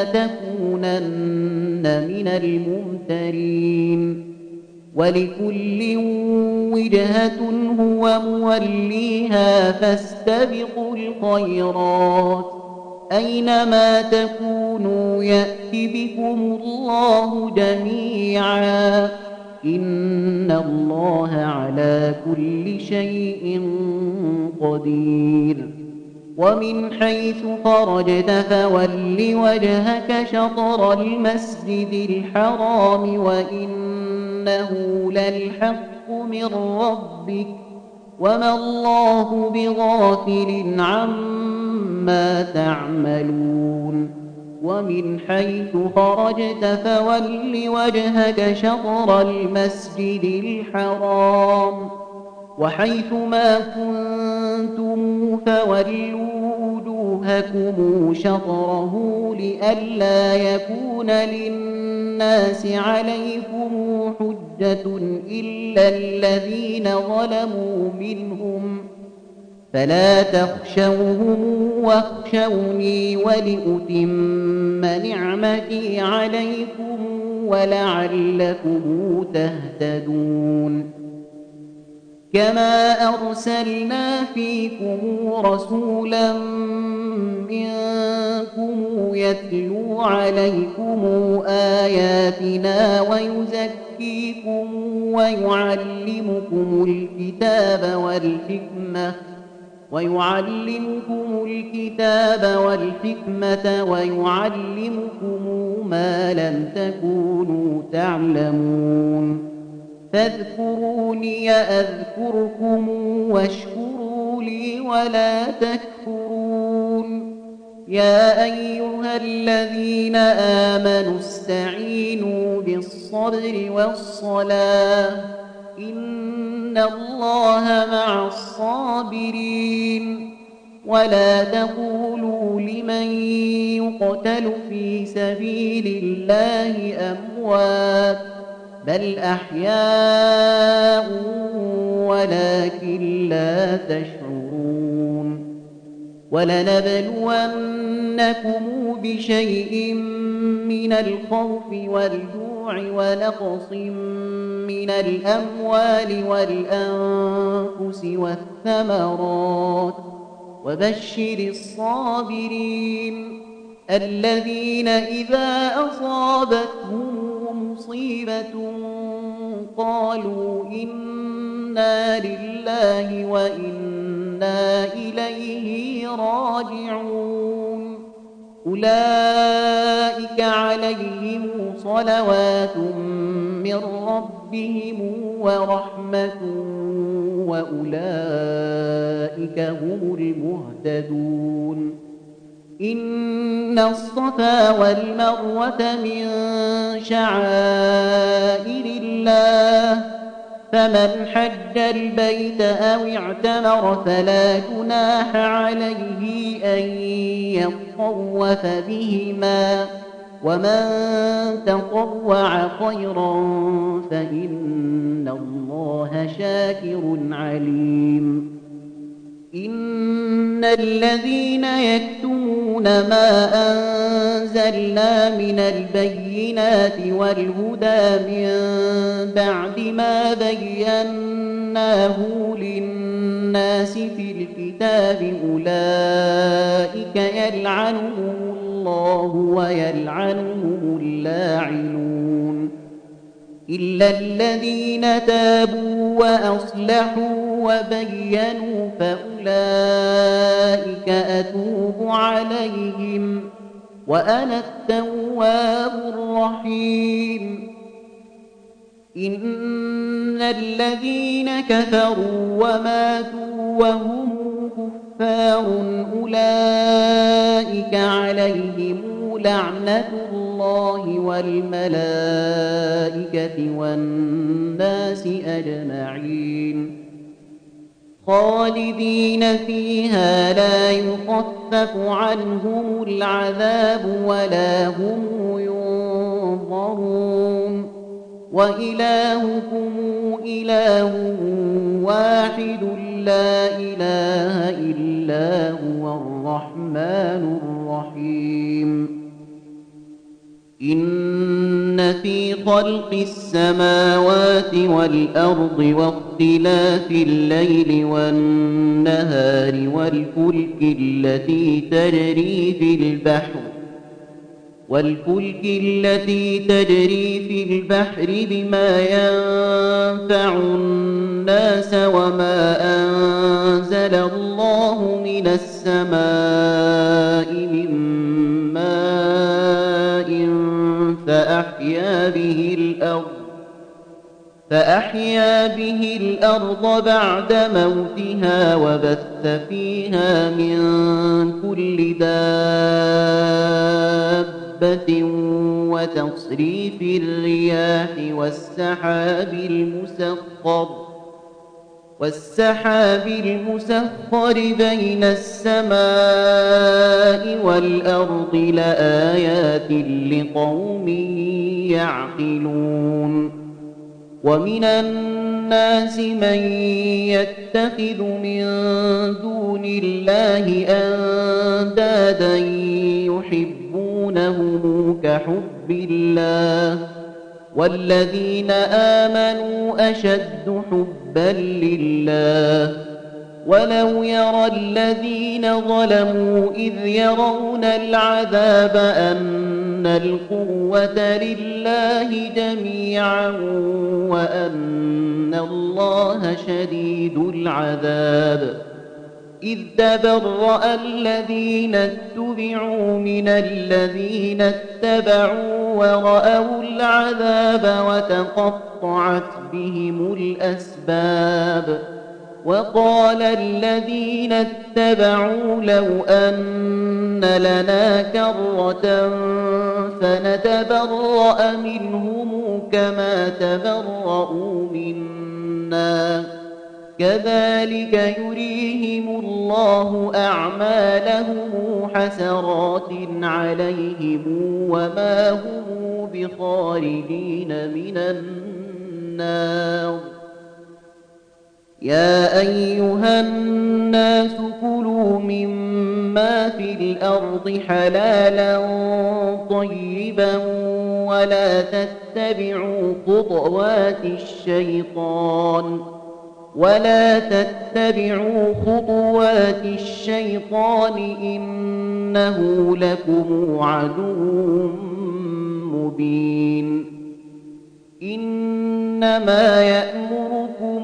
تكونن من الممترين ولكل وجهة هو موليها فاستبقوا الخيرات أينما تكونوا يأت بكم الله جميعا إن الله على كل شيء قدير ومن حيث خرجت فول وجهك شطر المسجد الحرام وإنه للحق من ربك وما الله بغافل عما تعملون ومن حيث خرجت فول وجهك شطر المسجد الحرام وحيث ما كنتم فولوا وجوهكم شطره لئلا يكون للناس عليكم حجة إلا الذين ظلموا منهم فلا تخشوهم واخشوني ولأتم نعمتي عليكم ولعلكم تهتدون كما أرسلنا فيكم رسولا منكم يتلو عليكم آياتنا ويزكيكم ويعلمكم الكتاب والحكمة ويعلمكم الكتاب والحكمة ويعلمكم ما لم تكونوا تعلمون فاذكروني أذكركم واشكروا لي ولا تكفرون يا أيها الذين آمنوا استعينوا بالصبر والصلاة إن الله مع الصابرين ولا تقولوا لمن يقتل في سبيل الله أموات بل أحياء ولكن لا تشعرون ولنبلونكم بشيء من الخوف والجوع ونقص من الأموال والأنفس والثمرات وبشر الصابرين الذين إذا أصابتهم مصيبة قالوا إنا لله وإنا إليه راجعون أولئك عليهم صلوات من ربهم ورحمة وأولئك هم المهتدون إن الصفا والمروة من شعائر الله فمن حج البيت أو اعتمر فلا جناح عليه أن يطوف بهما ومن تطوع خيرا فإن الله شاكر عليم إن الذين يكتمون ما أنزلنا من البينات والهدى من بعد ما بيناه للناس في الكتاب أولئك يلعنهم الله ويلعنهم اللاعنون إلا الذين تابوا وأصلحوا وبينوا فأولئك أتوب عليهم وأنا التواب الرحيم إن الذين كفروا وماتوا وهم كفار أولئك عليهم لعنة الله والملائكة والناس أجمعين خالدين فيها لا يخفف عنهم العذاب ولا هم ينظرون وإلهكم إله واحد لا إله إلا هو الرحمن الرحيم إن في خلق السماوات والأرض واختلاف الليل والنهار والفلك التي تجري في البحر والفلك التي تجري في البحر بما ينفع الناس وما أنزل الله من السماء من ماء فأحيا به الأرض فأحيا به الأرض بعد موتها وبث فيها من كل دابة وتصريف الرياح والسحاب المسخر والسحاب المسخر بين السماء والأرض لآيات لقوم يعقلون ومن الناس الناس من يتخذ من دون الله أندادا يحبونهم كحب الله والذين آمنوا أشد حبا لله ولو يرى الذين ظلموا إذ يرون العذاب أن القوة لله جميعا وأن الله شديد العذاب إذ تبرأ الذين اتبعوا من الذين اتبعوا ورأوا العذاب وتقطعت بهم الأسباب وقال الذين اتبعوا لو أن لنا كرة فنتبرأ منهم كما تبرأوا منا كذلك يريهم الله أعمالهم حسرات عليهم وما هم بخارجين من النار يا أيها الناس كلوا مما في الأرض حلالا طيبا ولا تتبعوا خطوات الشيطان ولا تتبعوا خطوات الشيطان إنه لكم عدو مبين إنما يأمركم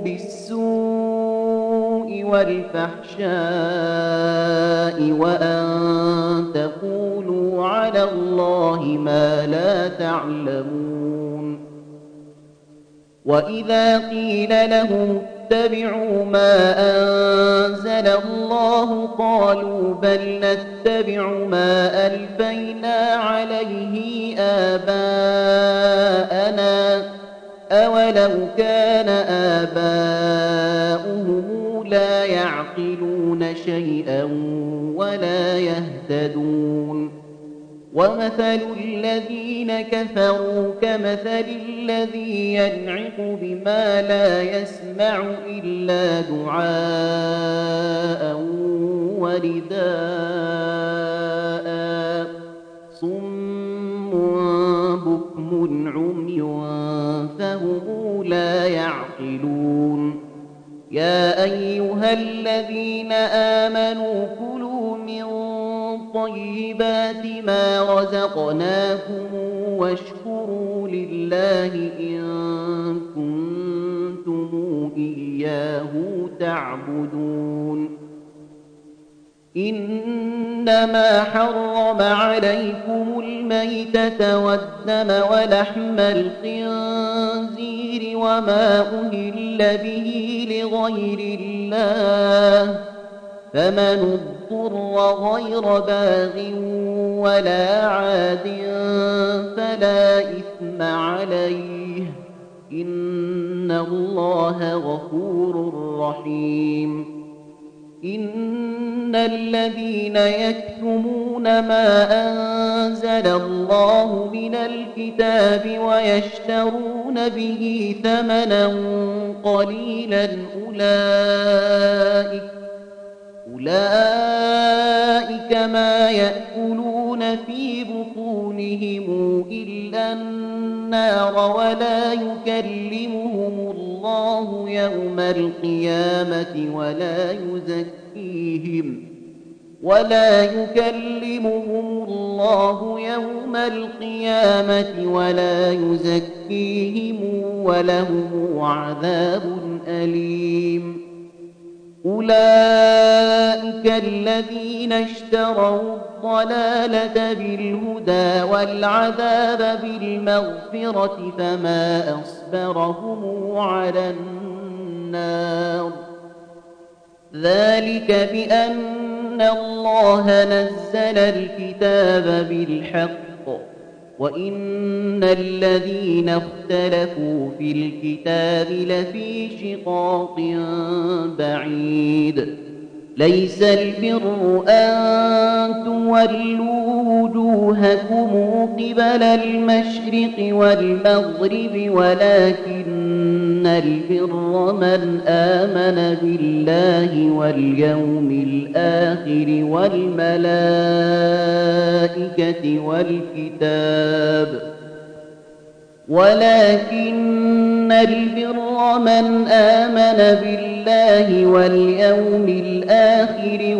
بالسوء والفحشاء وأن تقولوا على الله ما لا تعلمون وإذا قيل لهم اتبعوا ما أنزل الله قالوا بل نتبع ما ألفينا عليه آباءنا أولو كان آباؤهم لا يعقلون شيئا ولا يهتدون ومثل الذين كفروا كمثل الذي ينعق بما لا يسمع إلا دعاء ورداء صم بكم عمي فهم لا يعقلون يا أيها الذين آمنوا كلوا من طيبات ما رزقناكم واشكروا لله إن كنتم إياه تعبدون إنما حرم عليكم الميتة والدم ولحم الخنزير وما أهل به لغير الله فمن اضطر غير باغ ولا عاد فلا إثم عليه إن الله غفور رحيم إن الذين يكتمون ما أنزل الله من الكتاب ويشترون به ثمنا قليلا أولئك أولئك ما يأكلون في بطونهم إلا النار ولا يكلمهم الله يوم القيامة ولا يزكيهم ولا يكلمهم الله يوم القيامة ولا يزكيهم ولهم عذاب أليم أولئك الذين اشتروا الضلالة بالهدى والعذاب بالمغفرة فما أصبرهم على النار ذلك بأن الله نزل الكتاب بالحق وإن الذين اختلفوا في الكتاب لفي شقاق بعيد ليس البر أن تولوا وجوهكم قبل المشرق والمغرب ولكن البر من آمن بالله واليوم الآخر والملائكة والكتاب ولكن البر من آمن بالله واليوم الآخر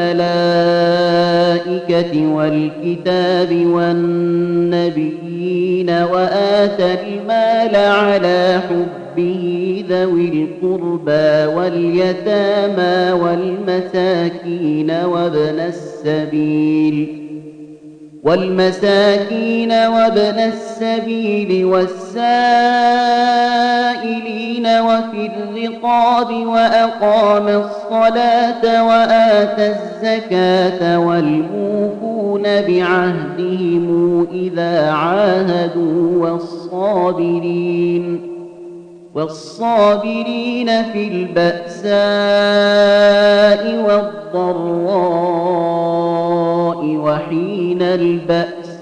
والملائكة والكتاب والنبيين وآتى المال على حبه ذوي القربى واليتامى والمساكين وابن السبيل والمساكين وابن السبيل والسائلين وفي الرقاب وأقام الصلاة وآتى الزكاة والموفون بعهدهم إذا عاهدوا والصابرين والصابرين في البأساء والضراء وحين البأس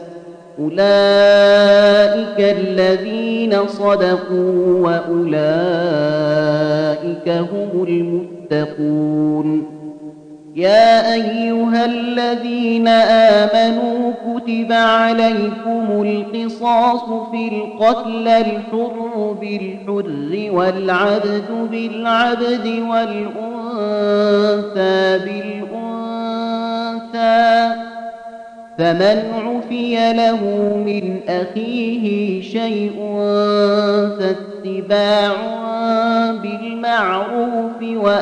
أولئك الذين صدقوا وأولئك هم المتقون يا أيها الذين آمنوا كتب عليكم القصاص في القتل الحر بالحر والعبد بالعبد والأنثى بالأنثى فمن عفي له من أخيه شيء فاتباع بالمعروف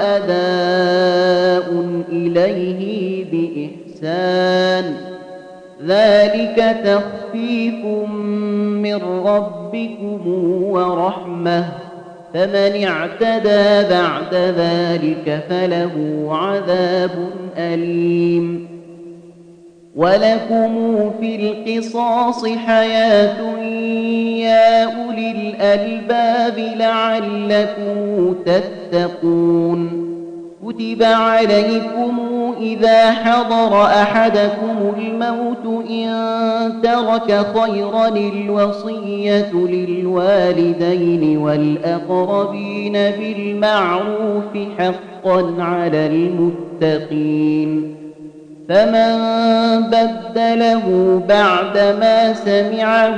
وأداء إليه بإحسان ذلك تخفيف من ربكم ورحمة فمن اعتدى بعد ذلك فله عذاب أليم ولكم في القصاص حياة يا أولي الألباب لعلكم تتقون كتب عليكم إذا حضر أحدكم الموت إن ترك خيرا الوصية للوالدين والأقربين بالمعروف حقا على المتقين فمن بدله بعدما سمعه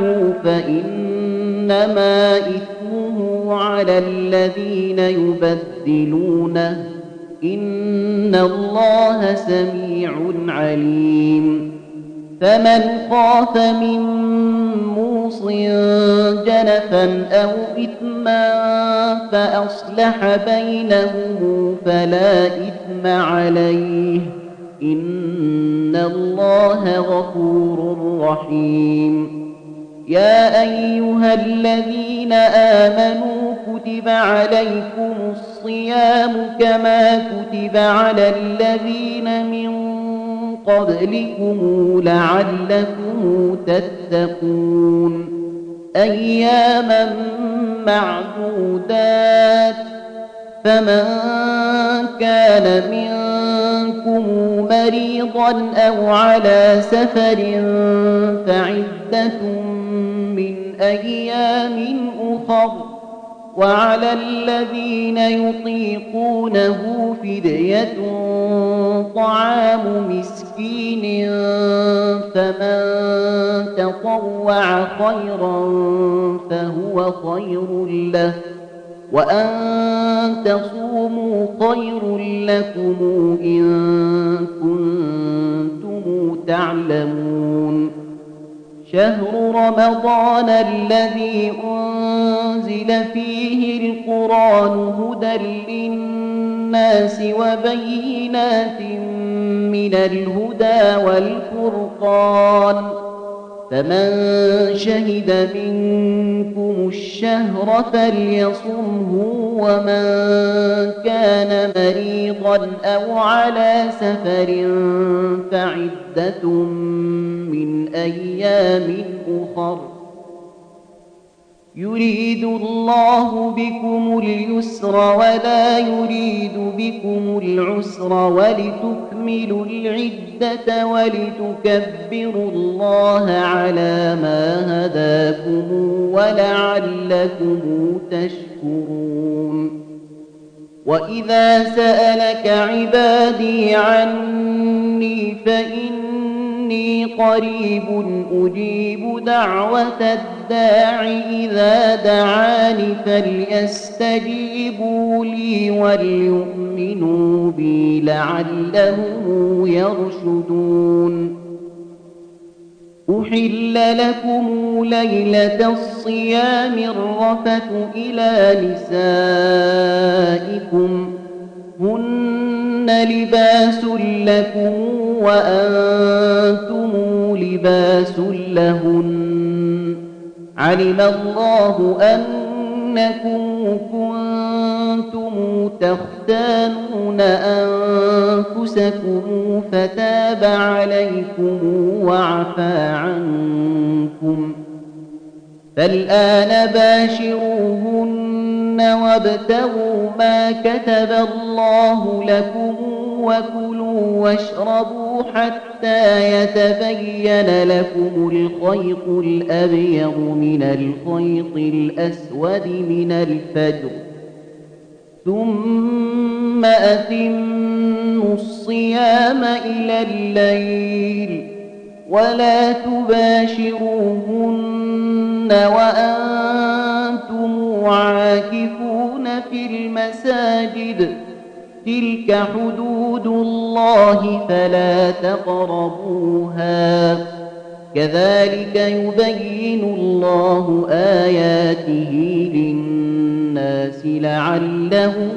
فإنما إثمه على الذين يبدلونه إن الله سميع عليم فمن خاف من موص جنفا أو إثما فأصلح بينهم فلا إثم عليه إن الله غفور رحيم يا أيها الذين آمنوا كتب عليكم الصيام كما كتب على الذين من قبلكم لعلكم تتقون أياما معدودات فمن كان منكم مريضا أو على سفر فعدة من أيام أخر وعلى الذين يطيقونه فدية طعام مسكين فمن تطوع خيرا فهو خير له وأن تصوموا خير لكم إن كنتم تعلمون شهر رمضان الذي أنزل فيه القرآن هدى للناس وبينات من الهدى والفرقان فمن شهد منكم الشهر فليصمه ومن كان مريضا أو على سفر فعدة من أيام أخر يريد الله بكم اليسر ولا يريد بكم العسر ولتكملوا العدة ولتكبروا الله على ما هداكم ولعلكم تشكرون يشكرون وإذا سألك عبادي عني فإني قريب أجيب دعوة الداع إذا دعاني فليستجيبوا لي وليؤمنوا بي لعلهم يرشدون أحل لكم ليلة الصيام الرفث إلى نسائكم هن لباس لكم وأنتم لباس لهن علم الله أنكم كنتم تختانون أنفسكم فتاب عليكم وعفى عنكم فالآن باشروهن وابتغوا ما كتب الله لكم وكلوا واشربوا حتى يتبين لكم الخيط الأبيض من الخيط الأسود من الفجر ثم أتموا الصيام إلى الليل ولا تباشروهن وأنتم عاكفون في المساجد تلك حدود الله فلا تقربوها كذلك يبين الله آياته للناس لعلهم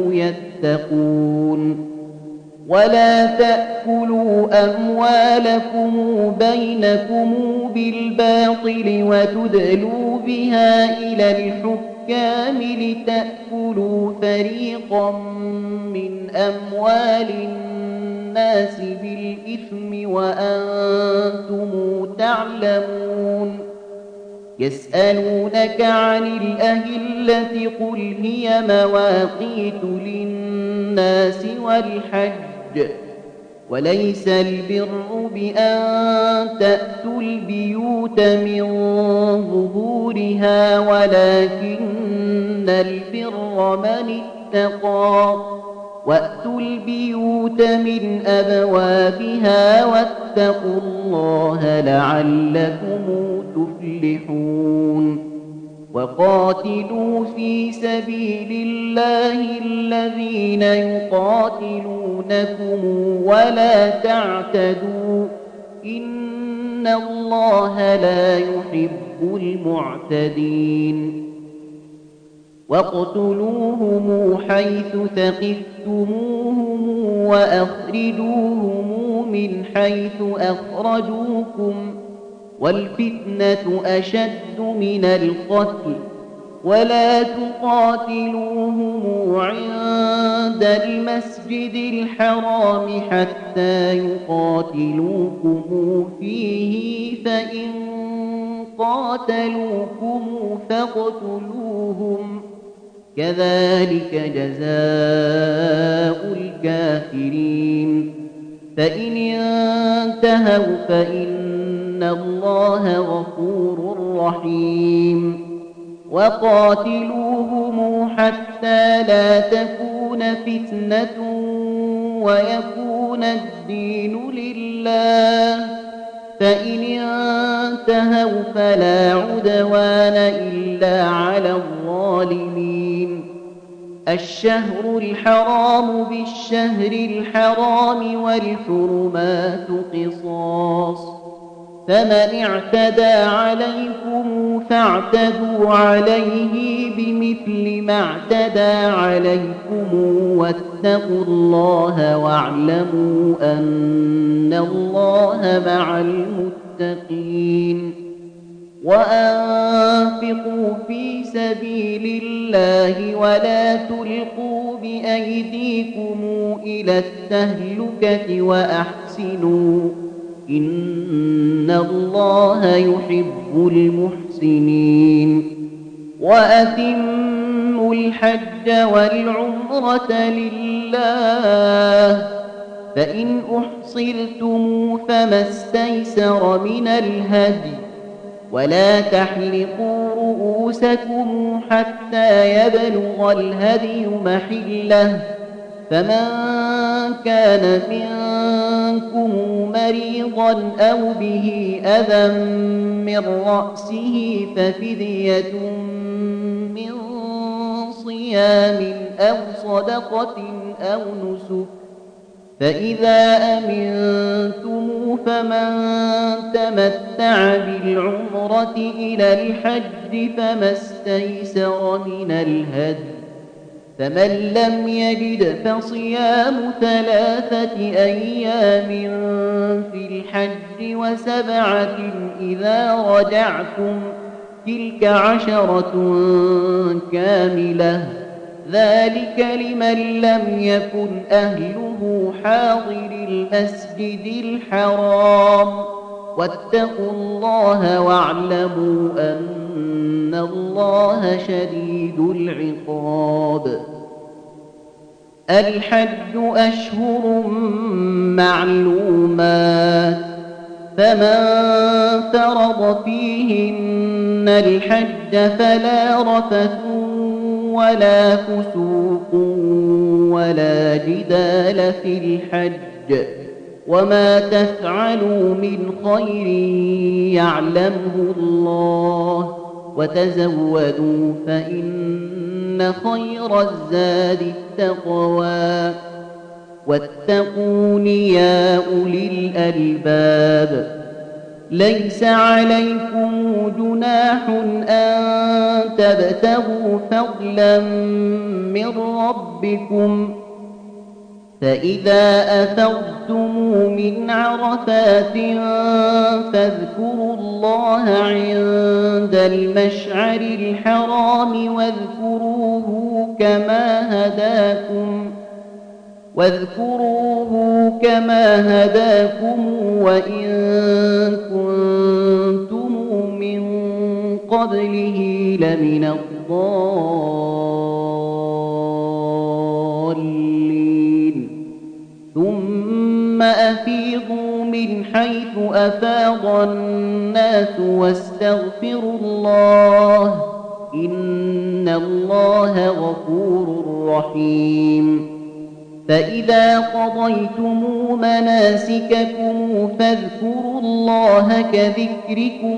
يتقون ولا تأكلوا أموالكم بينكم بالباطل وتدلوا بها إلى الحكام لتأكلوا فريقا من أموال الناس بالإثم وأنتم تعلمون يسألونك عن الأهلة قل هي مواقيت للناس والحج وليس البر بأن تأتوا البيوت من ظهورها ولكن البر من اتقى وأتوا البيوت من أبوابها واتقوا الله لعلكم تفلحون وقاتلوا في سبيل الله الذين يقاتلونكم ولا تعتدوا إن الله لا يحب المعتدين واقتلوهم حيث ثقفتموهم وأخرجوهم من حيث أخرجوكم والفتنة أشد من القتل ولا تقاتلوهم عند المسجد الحرام حتى يقاتلوكم فيه فإن قاتلوكم فاقتلوهم كذلك جزاء الكافرين فإن انتهوا فإن الله غفور رحيم وقاتلوهم حتى لا تكون فتنة ويكون الدين لله فإن انتهوا فلا عدوان إلا على الظالمين الشهر الحرام بالشهر الحرام والحرمات قصاص فمن اعتدى عليكم فاعتدوا عليه بمثل ما اعتدى عليكم واتقوا الله واعلموا أن الله مع المتقين وأنفقوا في سبيل الله ولا تلقوا بأيديكم إلى التهلكة وأحسنوا إن الله يحب المحسنين وأتموا الحج والعمرة لله فإن أحصرتم فما استيسر من الهدي ولا تحلقوا رؤوسكم حتى يبلغ الهدي محله، فمن كان منكم مريضا أو به أذى من رأسه ففدية من صيام أو صدقة أو نسك، فإذا أمنتم فمن تمتع بالعمرة إلى الحج فما استيسر من الهدي، فمن لم يجد فصيام ثلاثة أيام في الحج وسبعة إذا رجعتم، تلك عشرة كاملة، ذلك لمن لم يكن أهله حاضر المسجد الحرام، واتقوا الله واعلموا أن الله شديد العقاب. الحج أشهر معلومات، فمن فرض فيهن الحج فلا رفث ولا فسوق ولا جدال في الحج، وما تفعلوا من خير يعلمه الله، وتزودوا فإن خير الزاد التقوى، واتقون يا أولي الألباب. ليس عليكم جناح أن تبتغوا فضلا من ربكم، فإذا أفضتم من عرفات فاذكروا الله عند المشعر الحرام واذكروه كما هداكم واذكروه كما هداكم وإن كنتم من قبله لمن الضالين. ثم أفيضوا من حيث أفاض الناس واستغفروا الله، إن الله غفور رحيم. فإذا قضيتم مناسككم فاذكروا الله كذكركم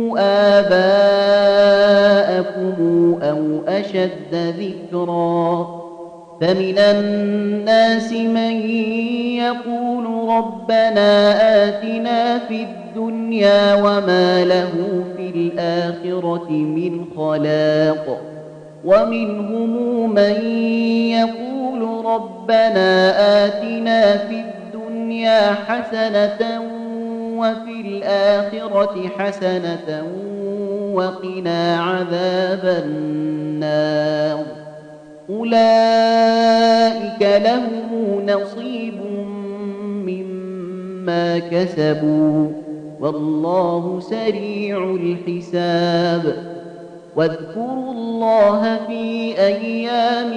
آباءكم أو أشد ذكرا، فمن الناس من يقول ربنا آتنا في الدنيا وما له في الآخرة من خلاق، ومنهم من يقول ربنا آتنا في الدنيا حسنة وفي الآخرة حسنة وقنا عذاب النار، أولئك لهم نصيب مما كسبوا والله سريع الحساب. واذكروا الله في أيام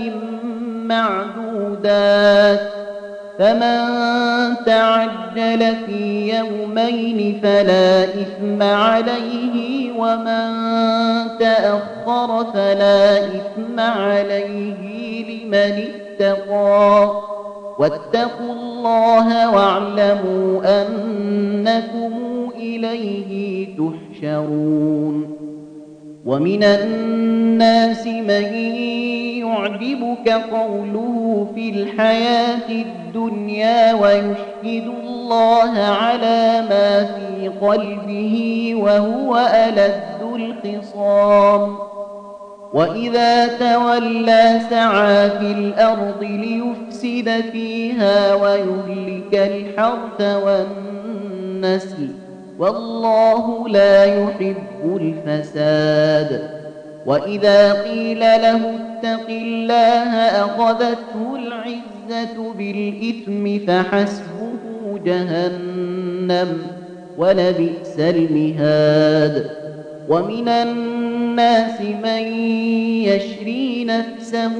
معدودات، فمن تعجل في يومين فلا إثم عليه ومن تأخر فلا إثم عليه لمن اتقى، واتقوا الله واعلموا أنكم إليه تحشرون. ومن الناس من يعجبك قوله في الحياة الدنيا ويشهد الله على ما في قلبه وهو ألد الخصام، وإذا تولى سعى في الأرض ليفسد فيها ويهلك الحرث والنسل، والله لا يحب الفساد. وإذا قيل له اتق الله أخذته العزة بالإثم فحسبه جهنم ولبئس المهاد. ومن الناس من يشري نفسه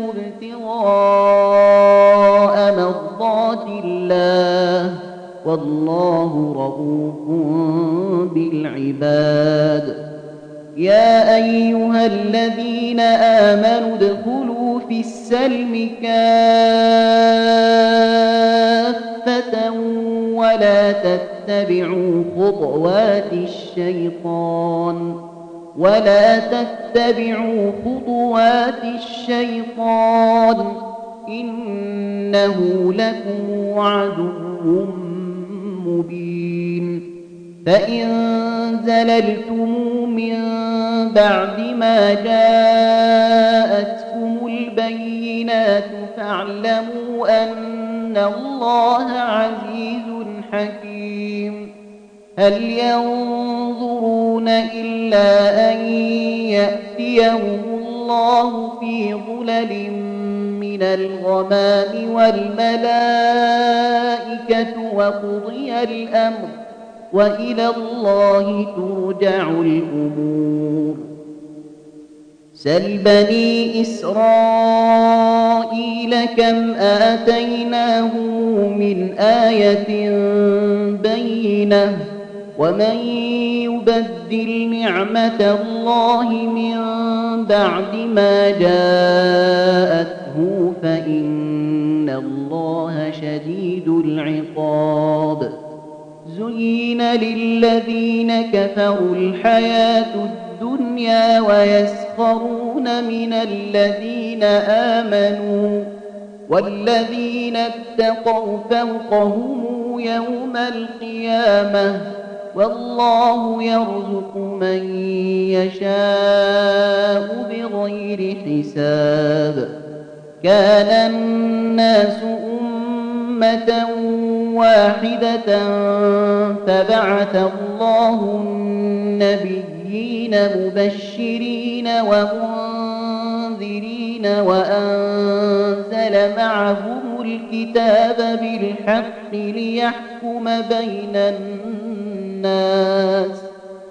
ابتغاء مرضات الله والله رؤوف بالعباد. يا أيها الذين آمنوا ادخلوا في السلم كافة ولا تتبعوا خطوات الشيطان ولا تتبعوا خطوات الشيطان إنه لكم عدو مبين فإن زللتم من بعد ما جاءتكم البينات فاعلموا أن الله عزيز حكيم هل ينظرون إلا أن يأتيهم الله في ظلل من الغمام والملائكة وقضي الأمر وإلى الله ترجع الأمور سل بني إسرائيل كم آتيناهم من آية بينة ومن يبدل نعمة الله من بعد ما جاءته فإن الله شديد العقاب زين للذين كفروا الحياة الدنيا ويسخرون من الذين آمنوا والذين اتقوا فوقهم يوم القيامة والله يرزق من يشاء بغير حساب كان الناس أمة واحدة فبعث الله النبيين مبشرين ومنذرين وأنزل معهم الكتاب بالحق ليحكم بين الناس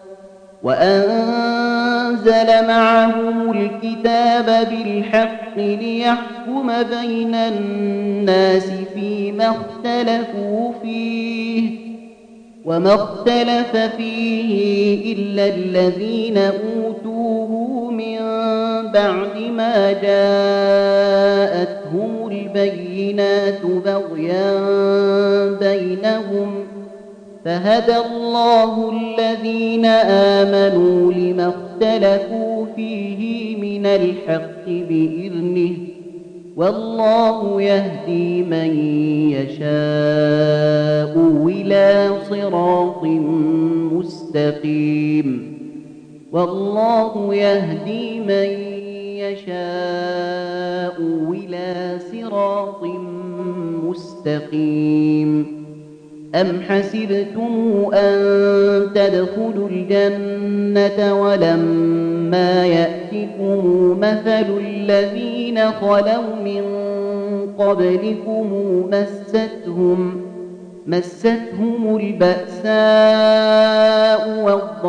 وأنزل معهم الكتاب بالحق ليحكم بين الناس فيما اختلفوا فيه وما اختلف فيه إلا الذين أوتوه من بعد ما جاءتهم البينات بغيا بينهم فهدى الله الذين آمنوا لما اختلفوا فيه من الحق بإذنه والله يهدي من يشاء إلى صراط مستقيم والله يهدي من يشاء إلى صراط مستقيم أم حسبتم أن تدخلوا الجنة ولما يأتكم مثل الذين خلوا من قبلكم مستهم مستهم البأساء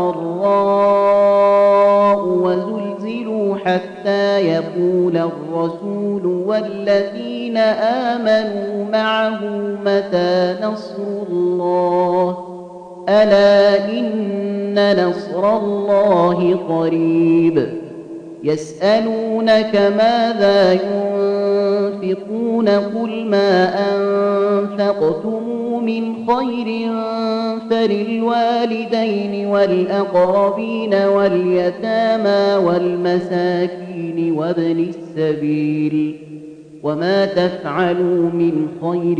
والضراء وزلزلوا حتى يقول الرسول والذين آمنوا معه متى نصر الله ألا إن نصر الله قريب يسألونك ماذا ينفقون قل ما أنفقتم من خير فللوالدين والأقربين واليتامى والمساكين وابن السبيل وما تفعلوا من خير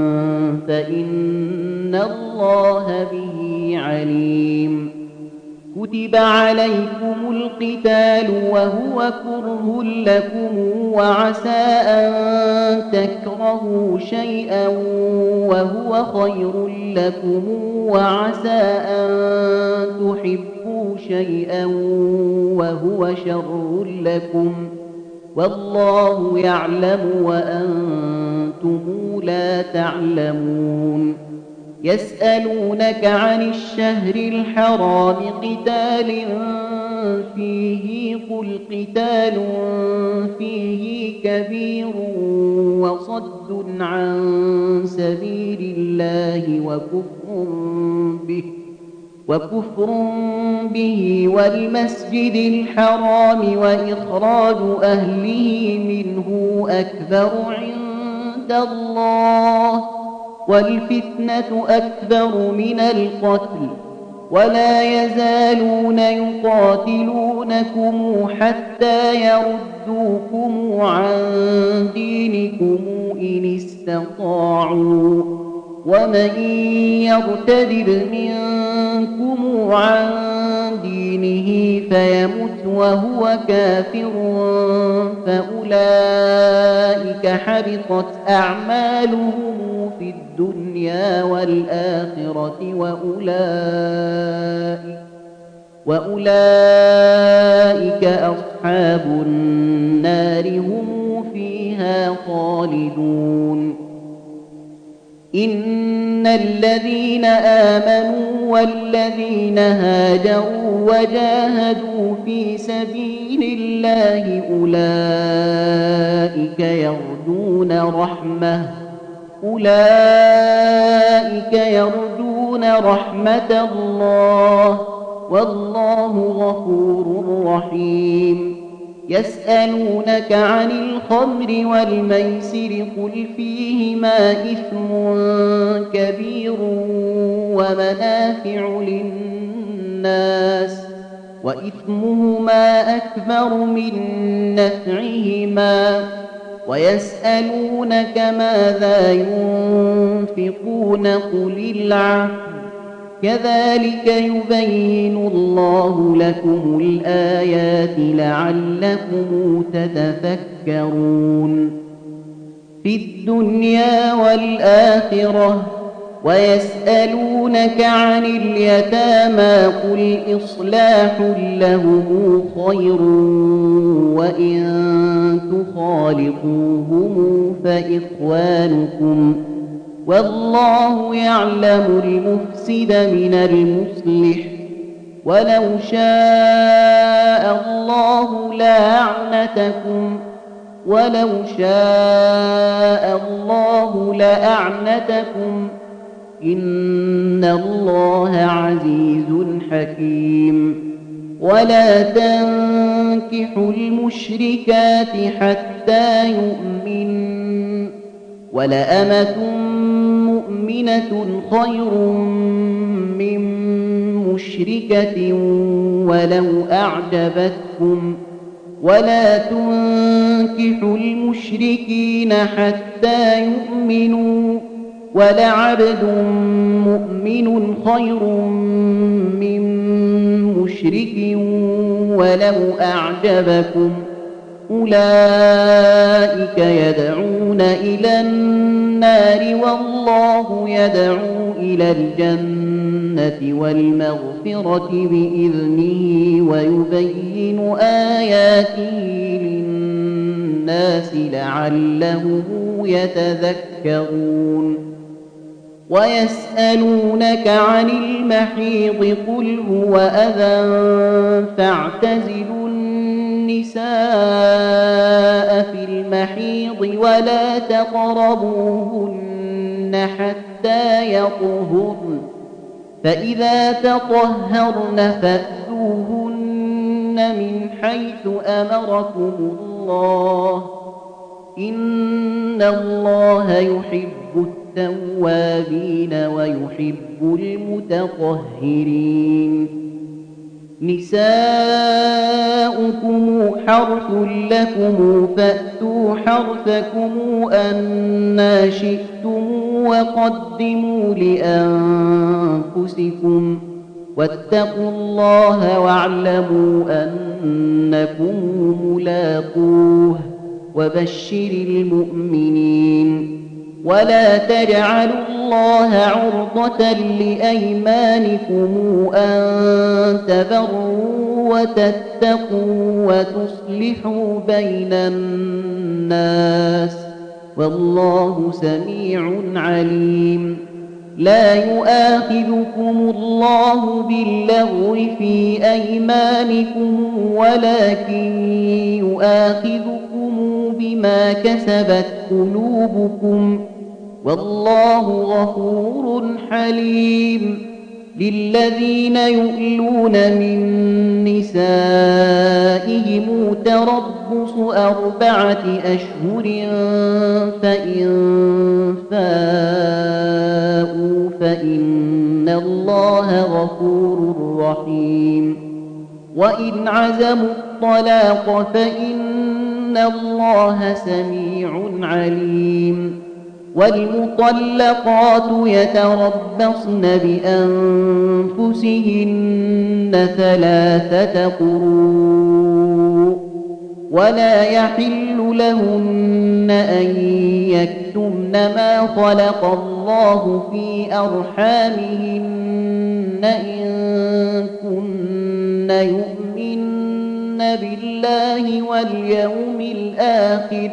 فإن الله به عليم كتب عليكم القتال وهو كره لكم وعسى أن تكرهوا شيئا وهو خير لكم وعسى أن تحبوا شيئا وهو شر لكم والله يعلم وأنتم لا تعلمون يسألونك عن الشهر الحرام قتال فيه قل قتال فيه كبير وصد عن سبيل الله وكفر به وكفر به والمسجد الحرام وإخراج أهله منه أكبر عند الله والفتنة أكبر من القتل ولا يزالون يقاتلونكم حتى يردوكم عن دينكم إن استطاعوا ومن يرتد منكم عن دينه فيمت وهو كافر فأولئك حبطت أعمالهم في الدنيا والآخرة وأولئك, وأولئك أصحاب النار هم فيها خالدون إن الذين آمنوا والذين هاجروا وجاهدوا في سبيل الله أولئك يرجون رحمة أولئك يرجون رحمة الله والله غفور رحيم يسألونك عن الخمر والميسر قل فيهما إثم كبير ومنافع للناس وإثمهما أكبر من نفعهما ويسألونك ماذا ينفقون قل العفو كذلك يبين الله لكم الآيات لعلكم تتفكرون في الدنيا والآخرة ويسألونك عن اليتامى قل إصلاح لهم خير وإن تخالطوهم فإخوانكم والله يعلم المفسد من المصلح ولو شاء الله لأعنتكم ولو شاء الله لأعنتكم إن الله عزيز حكيم ولا تنكحوا المشركات حتى يؤمنوا ولأمة مؤمنة خير من مشركة ولو أعجبتكم ولا تنكحوا المشركين حتى يؤمنوا ولعبد مؤمن خير من مشرك ولو أعجبكم أولئك يدعون إلى النار والله يدعو إلى الجنة والمغفرة بإذنه ويبين آياته للناس لعلهم يتذكرون ويسألونك عن المحيض قل هو أذى فاعتزلوا النساء في المحيض ولا تقربوهن حتى يطهرن فإذا تطهرن فأتوهن من حيث أمركم الله إن الله يحب التوابين ويحب المتطهرين نساؤكم حرث لكم فأتوا حرثكم أنى شئتم وقدموا لأنفسكم واتقوا الله واعلموا أنكم ملاقوه وبشر المؤمنين ولا تجعلوا الله عرضة لأيمانكم أن تبروا وتتقوا وتصلحوا بين الناس والله سميع عليم لا يؤاخذكم الله باللغو في أيمانكم ولكن يؤاخذكم بما كسبت قلوبكم والله غفور حليم للذين يؤلون من نسائهم تربص أربعة أشهر فإن فاءوا فإن الله غفور رحيم وإن عزموا الطلاق فإن الله سميع عليم والمطلقات يتربصن بأنفسهن ثلاثة قروء ولا يحل لهن أن يكتمن ما خلق الله في أرحامهن إن كن يؤمن بالله واليوم الآخر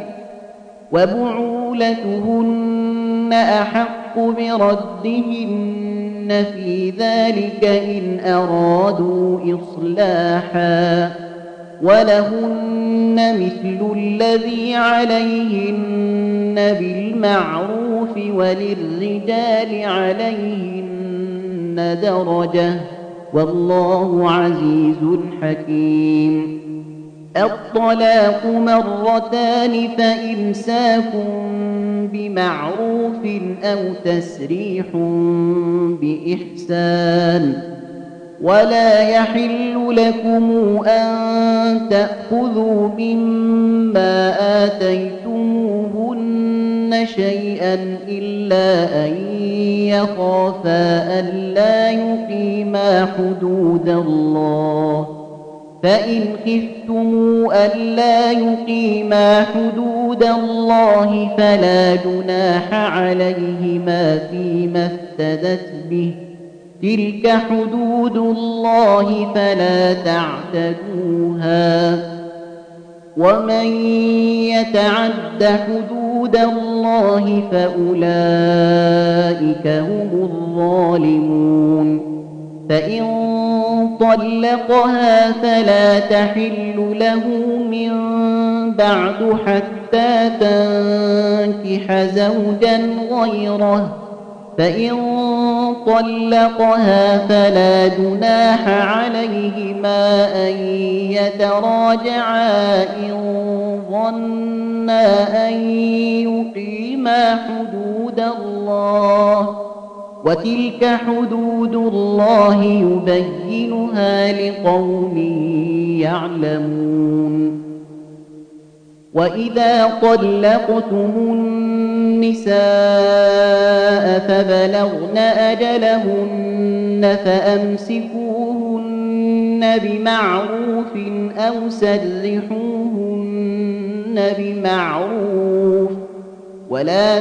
وبعولتهن أحق بردهن في ذلك إن أرادوا إصلاحا ولهن مثل الذي عليهن بالمعروف وللرجال عليهن درجة والله عزيز حكيم الطلاق مرتان فإمساك بمعروف أو تسريح بإحسان ولا يحل لكم أن تأخذوا مما آتيتموهن شيئا إلا أن يخافا ألا يقيما حدود الله فإن خفتموا ألا يقيما حدود الله فلا جناح عليهما فيما افتدت به تلك حدود الله فلا تعتدوها ومن يتعد حدود الله فأولئك هم الظالمون فإن طلقها فلا تحل له من بعد حتى تنكح زوجا غيره فإن طلقها فلا جناح عليهما أن يتراجعا إن ظنا أن يقيما حدود الله وتلك حدود الله يبينها لقوم يعلمون وإذا طلقتم النساء فبلغن أجلهن فأمسكوهن بمعروف أو سرحوهن بمعروف ولا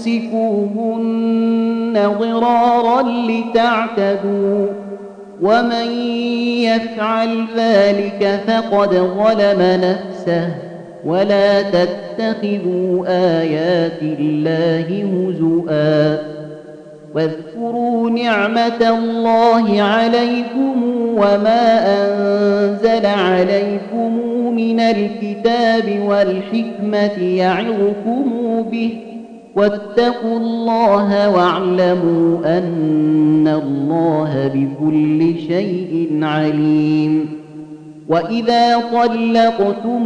تمسكوهن ضرارا لتعتدوا ومن يفعل ذلك فقد ظلم نفسه ولا تتخذوا آيات الله هزؤا واذكروا نعمة الله عليكم وما أنزل عليكم من الكتاب والحكمة يعظكم به واتقوا الله واعلموا أن الله بكل شيء عليم وإذا طلقتم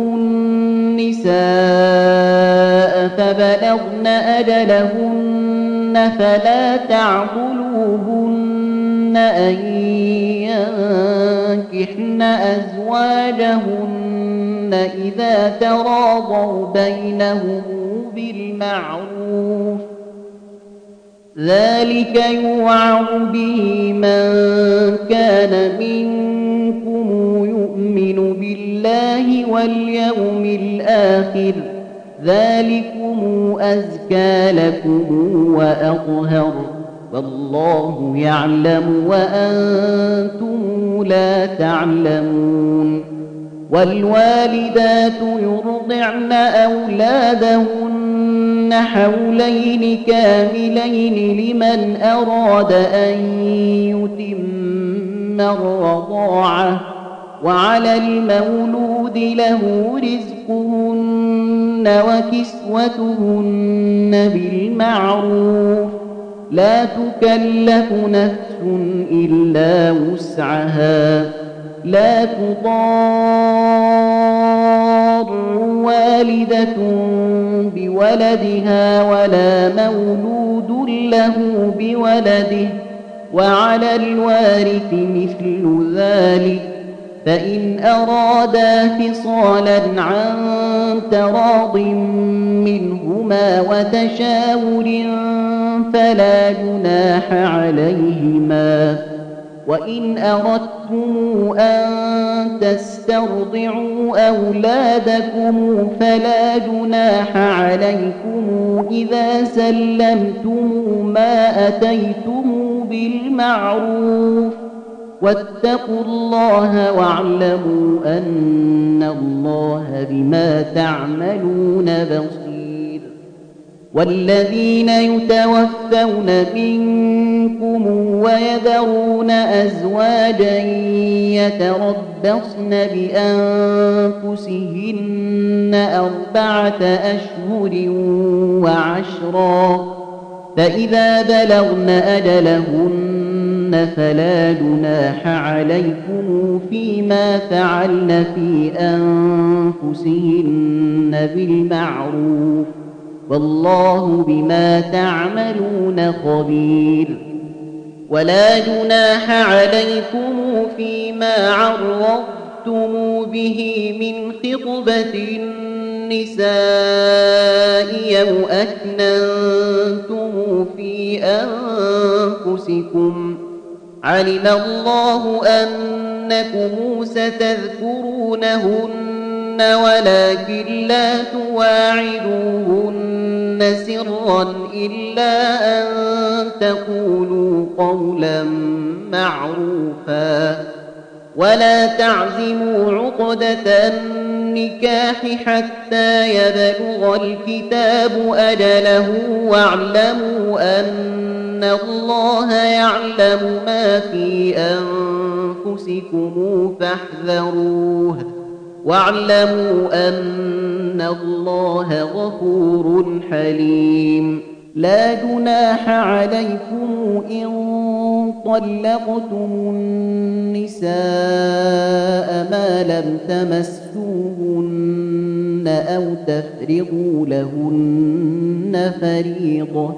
النساء فبلغن أجلهن فلا تعضلوهن أن ينكحن أزواجهن إذا تراضوا بينهم بالمعروف ذلك يوعظ به من كان منكم يؤمن بالله واليوم الآخر ذلكم أزكى لكم وأطهر والله يعلم وأنتم لا تعلمون والوالدات يرضعن أولادهن حولين كاملين لمن أراد أن يتم الرضاعة وعلى المولود له رزقهن وكسوتهن بالمعروف لا تكلف نفس إلا وسعها لا تضار والدة بولدها ولا مولود له بولده وعلى الوارث مثل ذلك فإن أرادا فصالا عن تراض منهما وتشاور فلا جناح عليهما وإن أردتم أن تسترضعوا أولادكم فلا جناح عليكم إذا سلمتم ما أتيتم بالمعروف واتقوا الله واعلموا أن الله بما تعملون بصير والذين يتوفون منكم ويذرون أزواجا يتربصن بأنفسهن أربعة أشهر وعشرا فإذا بلغن أجلهن فلا جناح عليكم فيما فعلن في أنفسهن بالمعروف والله بما تعملون خبير ولا جناح عليكم فيما عرضتم به من خطبة النساء أو أكننتم في أنفسكم علم الله أنكم ستذكرونهن ولكن لا تواعدوهن سرا إلا أن تقولوا قولا معروفا ولا تعزموا عقدة النكاح حتى يبلغ الكتاب أجله واعلموا أن الله يعلم ما في أنفسكم فاحذروه واعلموا أن الله غفور حليم لا جناح عليكم إن طلقتم النساء ما لم تمسوهن أو تفرضوا لهن فريضة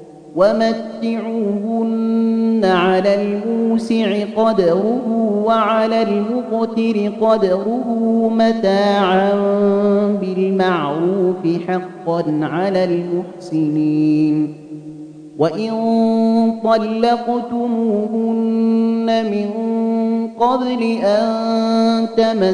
ومتعوهن على الموسع قدره وعلى المقتر قدره متاعا بالمعروف حقا على المحسنين وإن طلقتموهن من قبل أن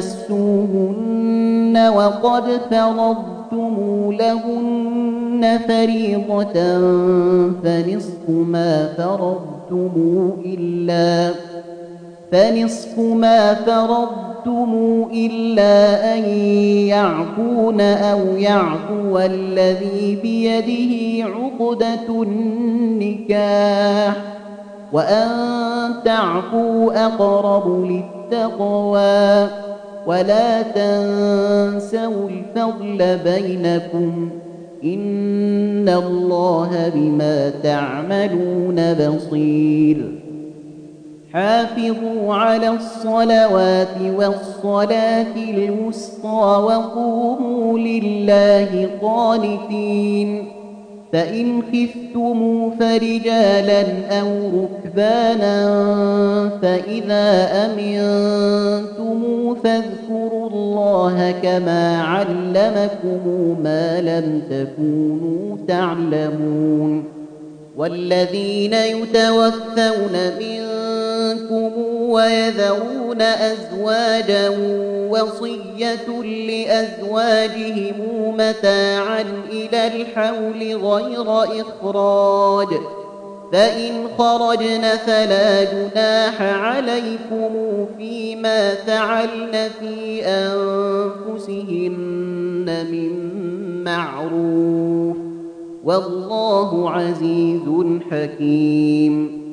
تمسوهن وقد فرضتم لهن فريضة فنصف ما فرضتم إلا فنصف ما فرضتم إلا أن يعفون أو يعفو الذي بيده عقدة النكاح وأن تعفوا أقرب للتقوى ولا تنسوا الفضل بينكم إن الله بما تعملون بصير حافظوا على الصلوات والصلاة الوسطى وقوموا لله قانتين فإن خفتم فرجالا أو ركبانا فإذا أمنتم فاذكروا الله كما علمكم ما لم تكونوا تعلمون والذين يتوفون منكم ويذرون أزواجا وصية لأزواجهم متاعا إلى الحول غير إخراج فإن خرجن فلا جناح عليكم فيما فعلن في أنفسهن من معروف والله عزيز حكيم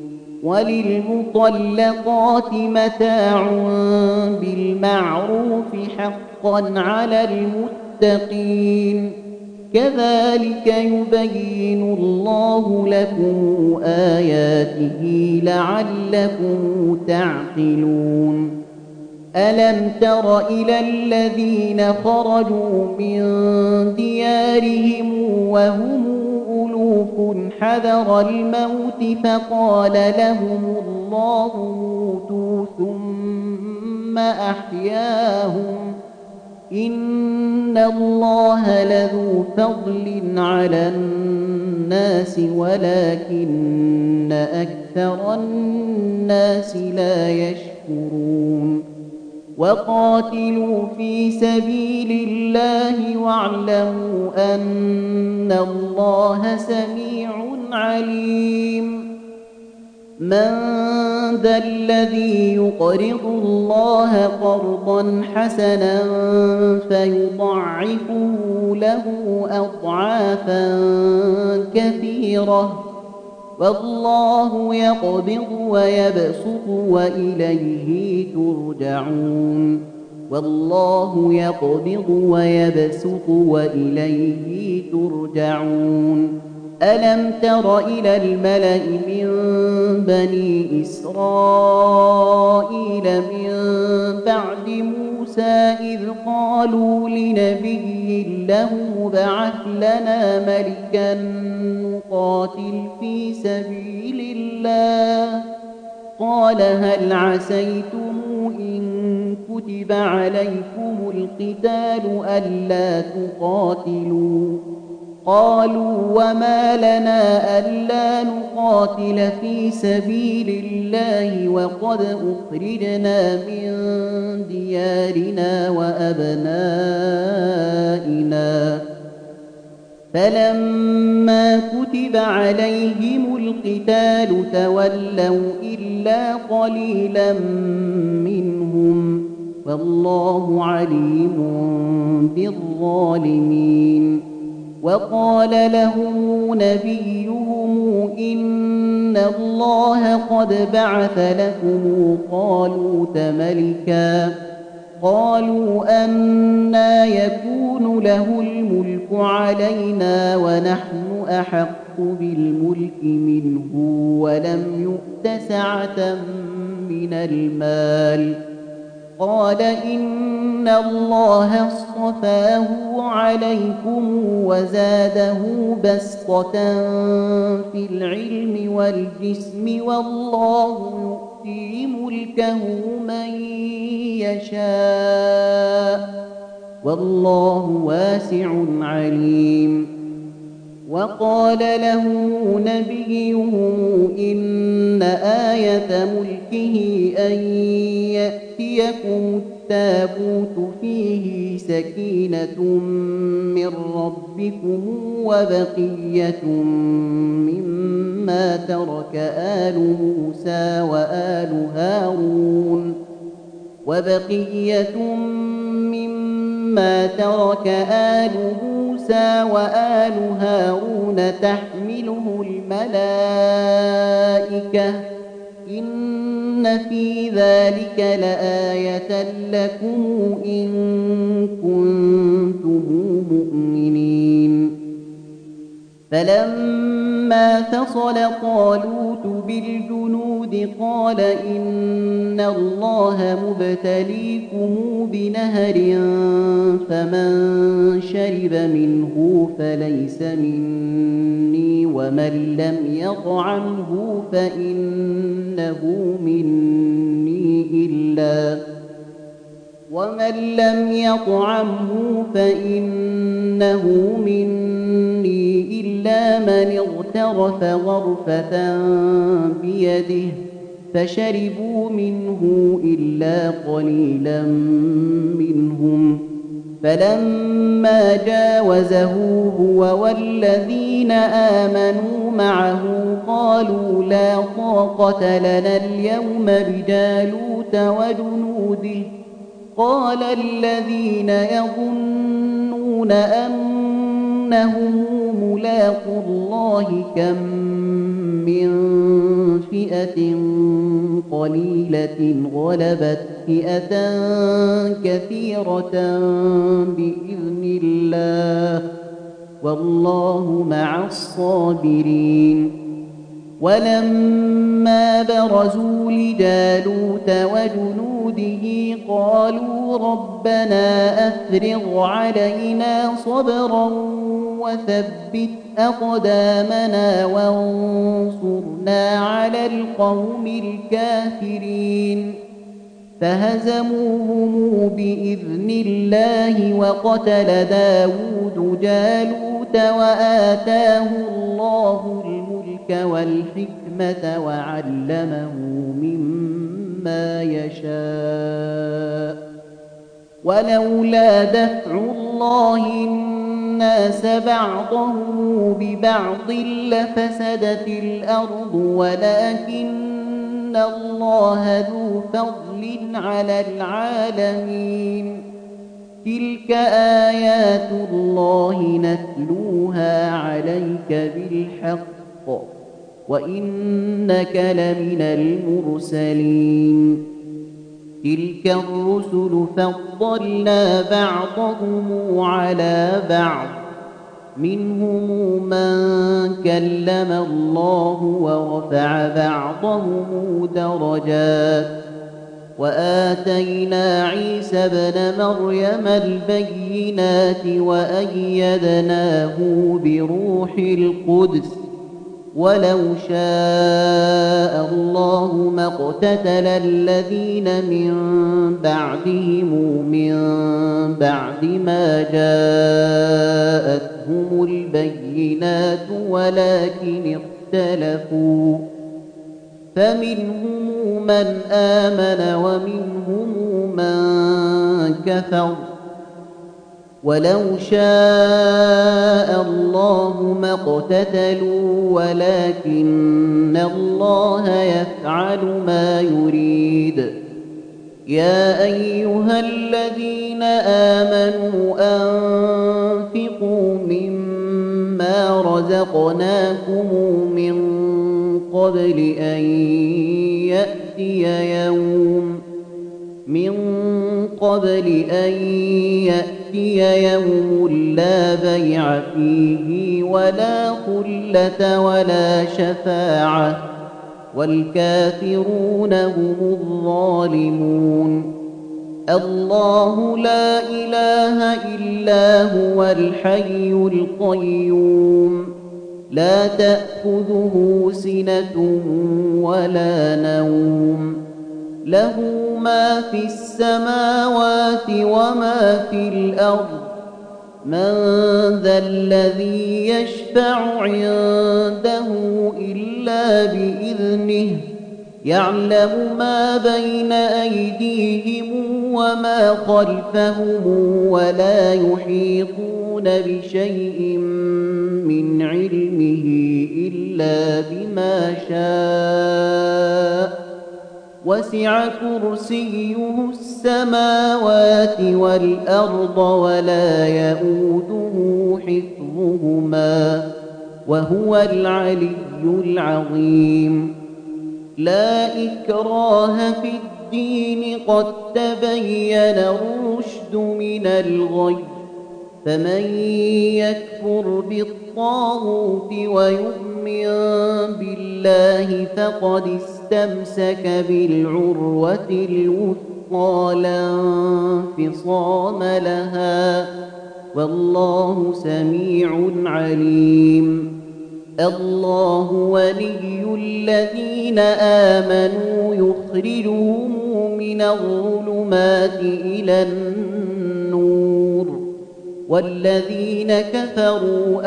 وللمطلقات متاع بالمعروف حقا على المتقين كذلك يبين الله لكم آياته لعلكم تعقلون ألم تر إلى الذين خرجوا من ديارهم وهم ألوف حذر الموت فقال لهم الله موتوا ثم أحياهم إن الله لذو فضل على الناس ولكن أكثر الناس لا يشكرون وقاتلوا في سبيل الله واعلموا أن الله سميع عليم من ذا الذي يقرض الله قرضا حسنا فيضاعفه له أضعافا كثيرة والله يقبض ويبسط وإليه ترجعون والله يقبض ويبسط وإليه ترجعون ألم تر إلى الملأ من بني إسرائيل من بعد موسى إذ قالوا لنبي له ابعث لنا ملكا نقاتل في سبيل الله قال هل عسيتم إن كتب عليكم القتال ألا تقاتلوا قالوا وما لنا ألا نقاتل في سبيل الله وقد أخرجنا من ديارنا وأبنائنا فلما كتب عليهم القتال تولوا إلا قليلا منهم والله عليم بالظالمين وقال لهم نبيهم إن الله قد بعث لكم طالوت ملكا قالوا أنى يكون له الملك علينا ونحن أحق بالملك منه ولم يؤت سعة من المال قال إن الله اصطفاه عليكم وزاده بسطة في العلم والجسم والله يؤتي ملكه من يشاء والله واسع عليم وقال له نبيهم إن آية ملكه أن يأتيكم التابوت فيه سكينة من ربكم وبقية مما ترك آل موسى وآل هارون وبقية مما ترك آل موسى وآل هارون تحمله الملائكة إن في ذلك لآية لكم إن كنتم مؤمنين فلما فصل طالوت بالجنود قال إن الله مبتليكم بنهر فمن شرب منه فليس مني ومن لم يطعمه فإنه مني إلا ومن لم يطعمه فإنه مني إلا من اغترف غرفة بيده فشربوا منه إلا قليلا منهم فلما جاوزه هو والذين آمنوا معه قالوا لا طاقة لنا اليوم بجالوت وجنوده قال الذين يظنون أنهم ملاقو الله كم من فئة قليلة غلبت فئة كثيرة بإذن الله والله مع الصابرين. ولما برزوا لجالوت وجنوده قالوا ربنا أفرغ علينا صبرا وثبت أقدامنا وانصرنا على القوم الكافرين. فهزموهم بإذن الله وقتل داود جالوت وآتاه الله الملك والحكمة وعلمه مما يشاء. ولولا دفع الله الناس بعضهم ببعض لفسدت الأرض ولكن الله ذو فضل على العالمين. تلك آيات الله نتلوها عليك بالحق وإنك لمن المرسلين. تلك الرسل فضلنا بعضهم على بعض منهم من كلم الله ورفع بعضهم درجات وآتينا عيسى ابن مريم البينات وأيدناه بروح القدس. ولو شاء الله ما اقتتل الذين من بعدهم من بعد ما جاءتهم البينات ولكن اختلفوا فمنهم من آمن ومنهم من كفر. ولو شاء الله ما اقتتلوا ولكن الله يفعل ما يريد. يا أيها الذين آمنوا أنفقوا مما رزقناكم من قبل أن يأتي يوم من قبل أن يأتي يوم لا بيع فيه ولا خلة ولا شفاعة والكافرون هم الظالمون. الله لا إله إلا هو الحي القيوم لا تأخذه سنة ولا نوم له ما في السماوات وما في الأرض. من ذا الذي يشفع عنده إلا بإذنه يعلم ما بين أيديهم وما خلفهم ولا يحيطون بشيء من علمه إلا بما شاء. وسع كرسيه السماوات والأرض ولا يئوده حفظهما وهو العلي العظيم. لا إكراه في الدين قد تبين الرشد من الغي. فمن يكفر بالطاغوت ويؤمن بالله فقد استمسك بالعروة الوثقى لا انفصام لها والله سميع عليم. الله ولي الذين آمنوا يخرجهم من الظلمات إلى النور والذين كفروا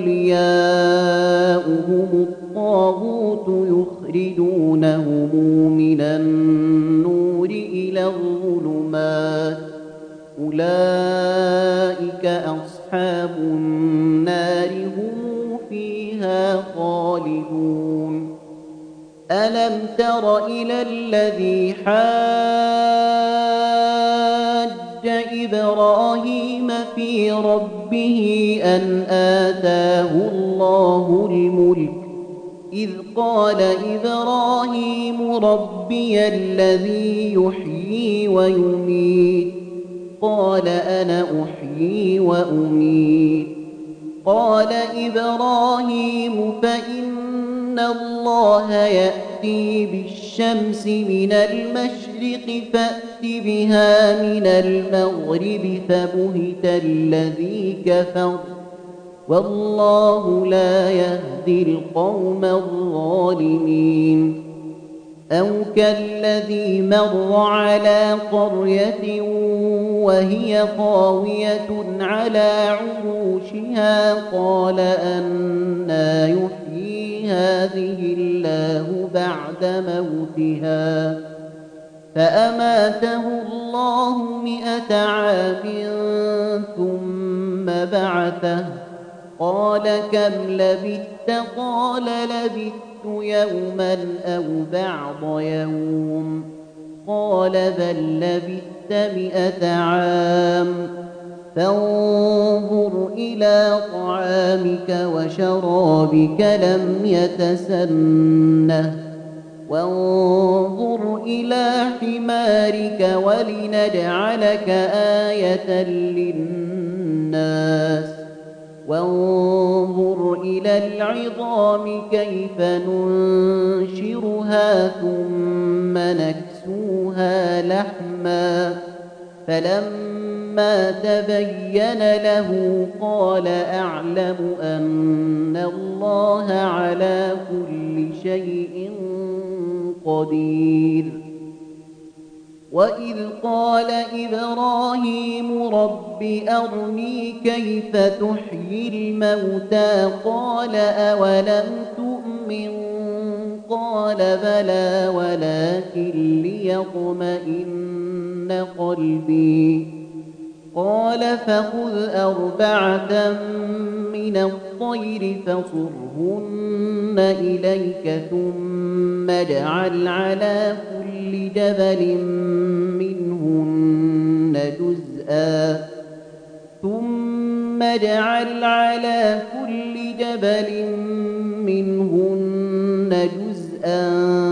أولياؤهم الطاغوت يخرجونهم من النور إلى الظلمات أولئك أصحاب النار هم فيها خالدون. ألم تر إلى الذي حاج إبراهيم في ربه أن آتاه الله الملك إذ قال إبراهيم ربي الذي يحيي ويميت قال أنا أحيي وأميت قال إبراهيم فإن الله يأتي بالشمس من المشرق فأت بها من المغرب فبهت الذي كفر والله لا يهدي القوم الظالمين أو كالذي مر على قرية وهي خاوية على عروشها قال أنى يحيي هذه الله بعد موتها فأماته الله مئة عام ثم بعثه قال كم لبثت قال لبثت يوما أو بعض يوم قال بل لبثت مئة عام فانظر إلى طعامك وشرابك لم يتسنه وانظر إلى حمارك ولنجعلك آية للناس وانظر إلى العظام كيف ننشرها ثم نكسوها لحما فلما تبين له قال أعلم أن الله على كل شيء قدير وإذ قال إبراهيم رب أرني كيف تحيي الموتى قال أولم تؤمن قال بلى ولكن ليطمئن قلبي قال فخذ أربعة من الطير فصرهن إليك ثم اجعل على كل جبل منهن جزءا ثم اجعل على كل جبل منهن جزءا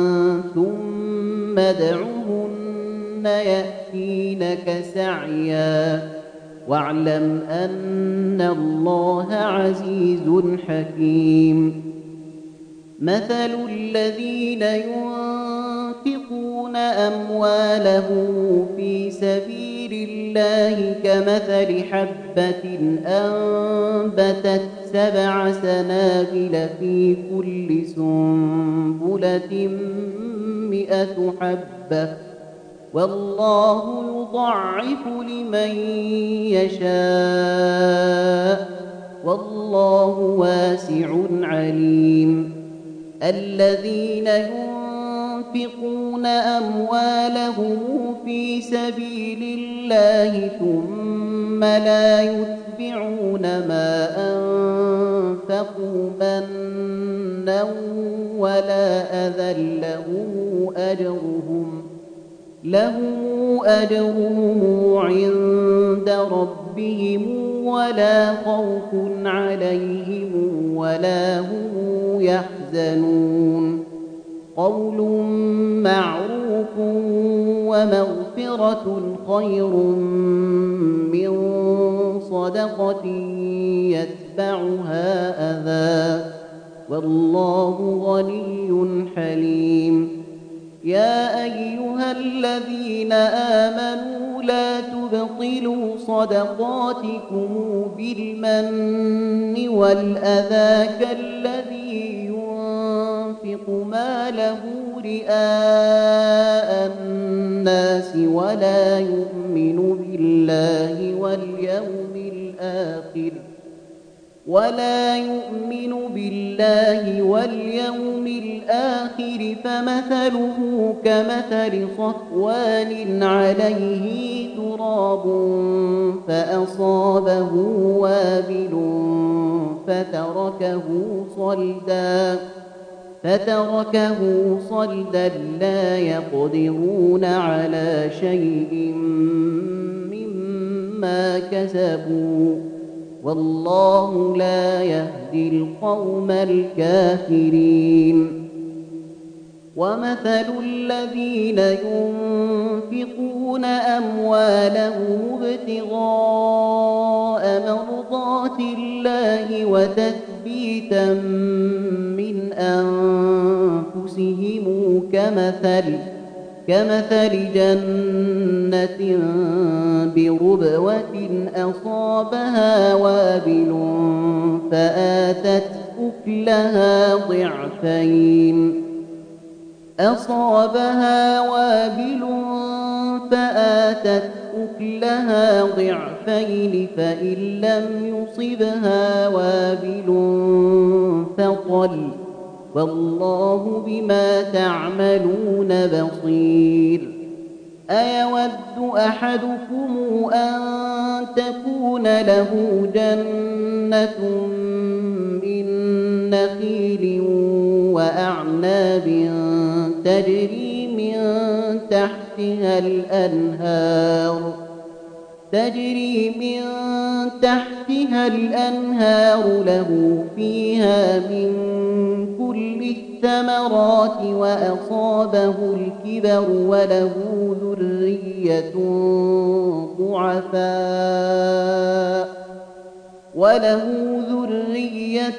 ثم ادعهن يأتينك سعيا واعلم أن الله عزيز حكيم مثل الذين ينفقون أموالهم في سبيل الله كمثل حبة أنبتت سبع سنابل في كل سنبلة مئة حبة والله يضاعف لمن يشاء والله واسع عليم الذين ينفقون أموالهم في سبيل الله ثم لا يتبعون ما أنفقوا منا ولا أذى لهم أجرهم لهم أجرهم عند ربهم ولا خوف عليهم ولا هم يحزنون قول معروف ومغفرة خير من صدقة يتبعها أذى والله غني حليم يا أيها الذين آمنوا لا تبطلوا صدقاتكم بالمن والأذى كالذي ينفق ماله رئاء الناس ولا يؤمن بالله واليوم الآخر ولا يؤمن بالله واليوم الآخر فمثله كمثل صفوان عليه تراب فأصابه وابل فتركه صلدا فتركه صلدا لا يقدرون على شيء مما كسبوا والله لا يهدي القوم الكافرين ومثل الذين ينفقون أموالهم ابتغاء مرضات الله الله وتثبيتا من أنفسهم كمثل كمثل جنة بربوة أصابها وابل فآتت أكلها ضعفين أصابها وابل فآتت أكلها ضعفين فإن لم يصبها وابل فطل والله بما تعملون بصير. أيود أحدكم أن تكون له جنة من نخيل وأعناب تجري من تحتها الأنهار تجري من تحتها الأنهار له فيها من كل الثمرات وأصابه الكبر وله ذرية ضعفاء وله ذرية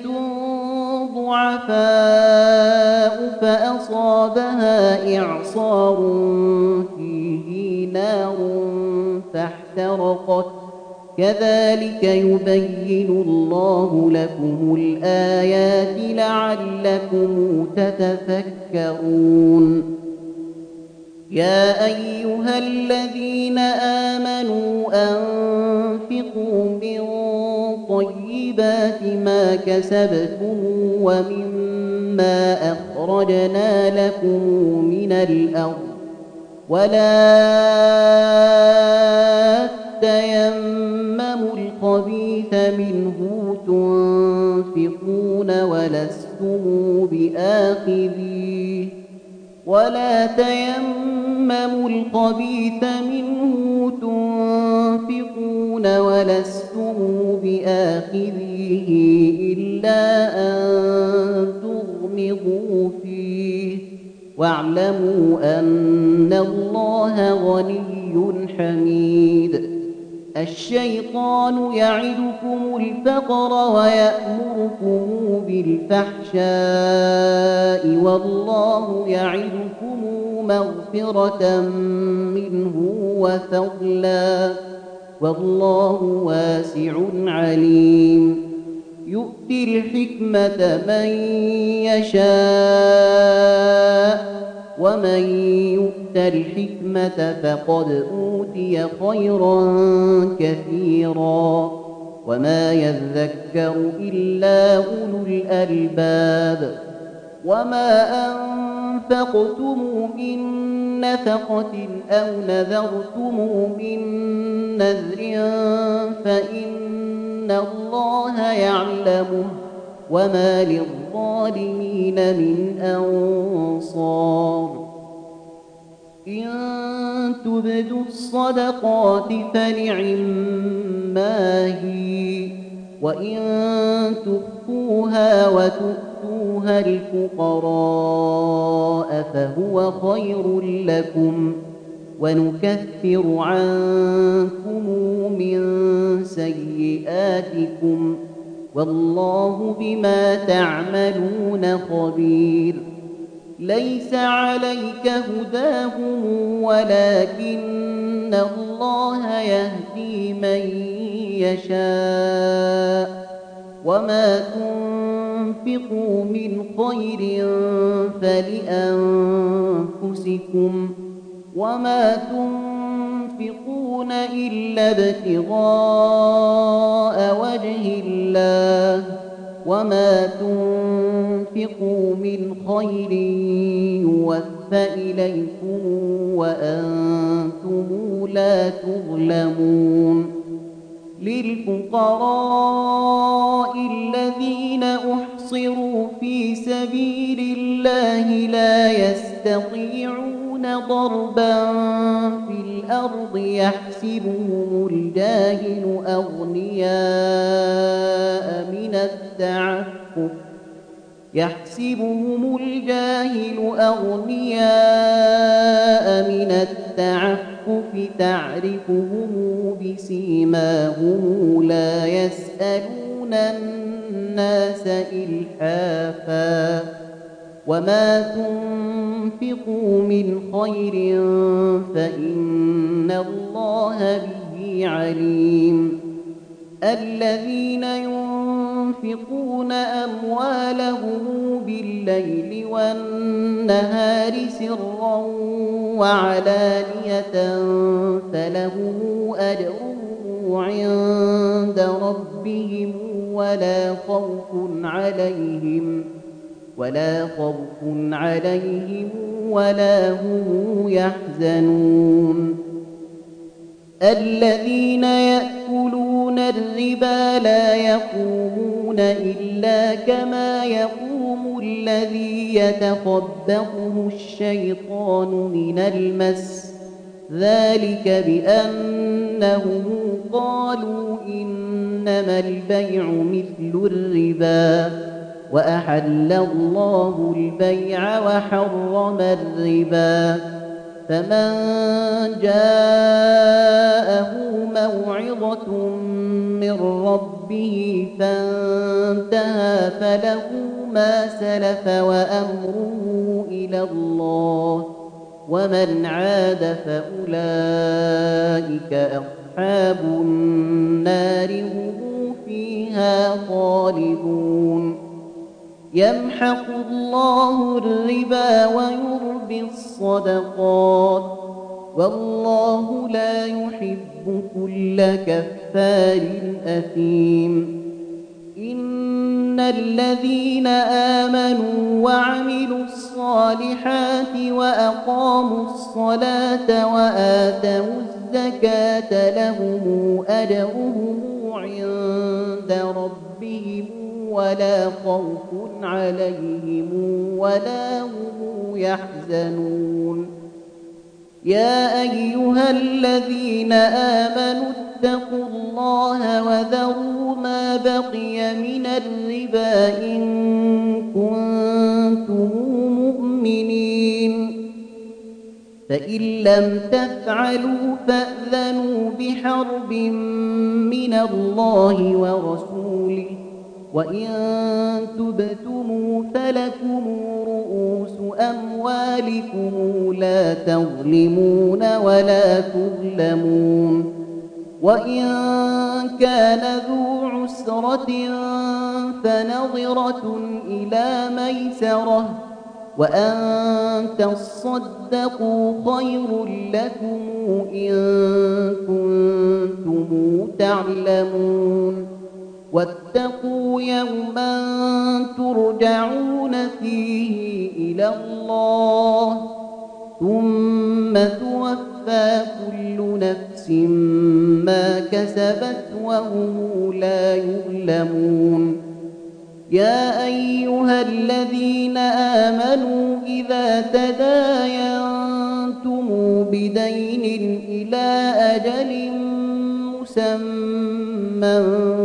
ضعفاء فأصابها إعصار فيه نار فاحترقت كذلك يبين الله لكم الآيات لعلكم تتفكرون. يا أيها الذين آمنوا أنفقوا من طيبات ما كسبتم ومما أخرجنا لكم من الأرض ولا تيمموا الخبيث منه تنفقون ولستم بآخذيه ولا تيمموا الخبيث منه تنفقون ولستم بآخذيه إلا أن تغمضوا فيه واعلموا أن الله غني حميد. الشيطان يعدكم الفقر ويأمركم بالفحشاء والله يعدكم مغفرة منه وفضلا والله واسع عليم. يؤتي الحكمة من يشاء ومن يؤت الحكمة فقد أوتي خيرا كثيرا وما يذكر إلا أولو الألباب. وما أنفقتم من نفقة أو نذرتم من نذر فإن الله يعلمه وما للظالمين من أنصار. إن تبدوا الصدقات فنعما هي وإن تخفوها وتؤتوها الفقراء فهو خير لكم ونكفر عنكم من سيئاتكم والله بما تعملون خبير. ليس عليك هداهم ولكن الله يهدي من يشاء وما تنفقوا من خير فلأنفسكم وما تنفقون إلا ابتغاء وجه الله وما تنفقوا من خير يوفى إليكم وأنتم لا تظلمون. للفقراء الذين أحصروا في سبيل الله لا يستطيعون ضربا في الأرض يحسبهم الجاهل أغنياء من التعفف يحسبهم الجاهل أغنياء من التعفف تعرفهم بسيماهم لا يسألون الناس إلحافا وما تنفقوا من خير فإن الله به عليم الذين ينفقون أموالهم بالليل والنهار سرا وعلانية فلهم أجرهم عند ربهم ولا خوف عليهم ولا خوف عليهم ولا هم يحزنون الذين يأكلون الربا لا يقومون إلا كما يقوم الذي يتخبطه الشيطان من المس ذلك بأنهم قالوا إنما البيع مثل الربا وأحل الله البيع وحرم الربا فمن جاءه موعظة من ربه فانتهى فله ما سلف وأمره إلى الله ومن عاد فأولئك أصحاب النار هم فيها خالدون يمحق الله الربا ويربي الصدقات والله لا يحب كل كفار أثيم إن الذين آمنوا وعملوا الصالحات وأقاموا الصلاة وآتوا الزكاة لهم أجرهم عند ربهم ولا خوف عليهم ولا هم يحزنون يا أيها الذين آمنوا اتقوا الله وذروا ما بقي من الربا إن كنتم مؤمنين فإن لم تفعلوا فأذنوا بحرب من الله ورسوله وإن تبتموا فلكم رؤوس أموالكم لا تظلمون ولا تظلمون وإن كان ذو عسرة فنظرة إلى ميسرة وأن تصدقوا خير لكم إن كنتم تعلمون واتقوا يوما ترجعون فيه إلى الله ثم توفى كل نفس ما كسبت وهم لا يظلمون يا أيها الذين آمنوا إذا تداينتم بدين إلى أجل مسمى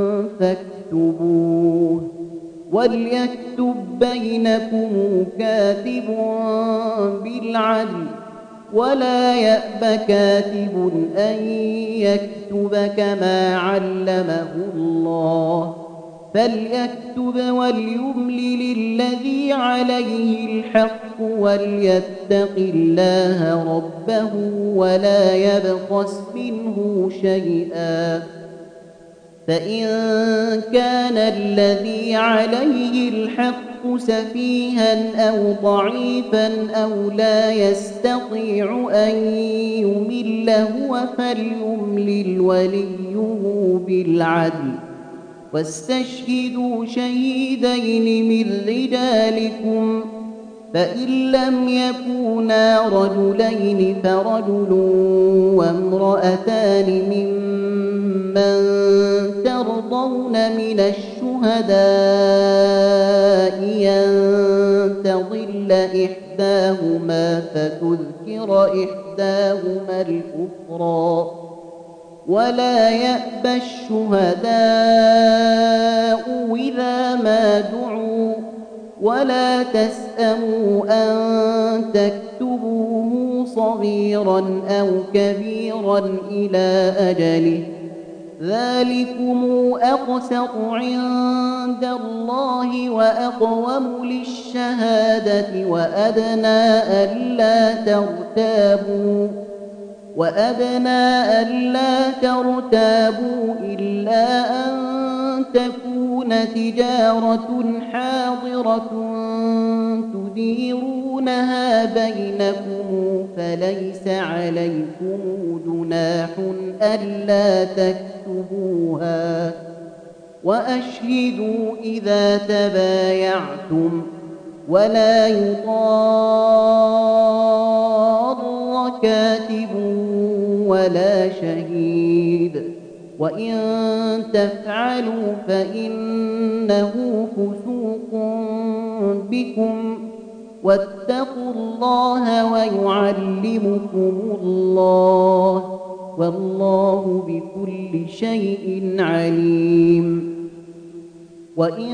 فاكتبوه وليكتب بينكم كاتب بالعدل ولا يأب كاتب أن يكتب كما علمه الله فليكتب وليملل الذي عليه الحق وليتق الله ربه ولا يبخس منه شيئا فإن كان الذي عليه الحق سفيها أو ضعيفا أو لا يستطيع أن يمل هو فليملل وليه بالعدل واستشهدوا شهيدين من رجالكم فإن لم يكونا رجلين فرجل وامرأتان ممن ترضون من الشهداء أن تضل إحداهما فتذكر إحداهما الأخرى ولا يأبى الشهداء إذا ما دعوا ولا تسأموا أن تكتبوه صغيرا أو كبيرا إلى أجله ذلكم أقسط عند الله وأقوم للشهادة وأدنى ألا ترتابوا وأدنى ألا ترتابوا إلا أن تكون تجارة حاضرة تديرونها بينكم فليس عليكم جناح ألا تكتبوها وأشهدوا إذا تبايعتم ولا يضار كاتب ولا شهيد وإن تفعلوا فإنه فسوق بكم واتقوا الله ويعلمكم الله والله بكل شيء عليم وإن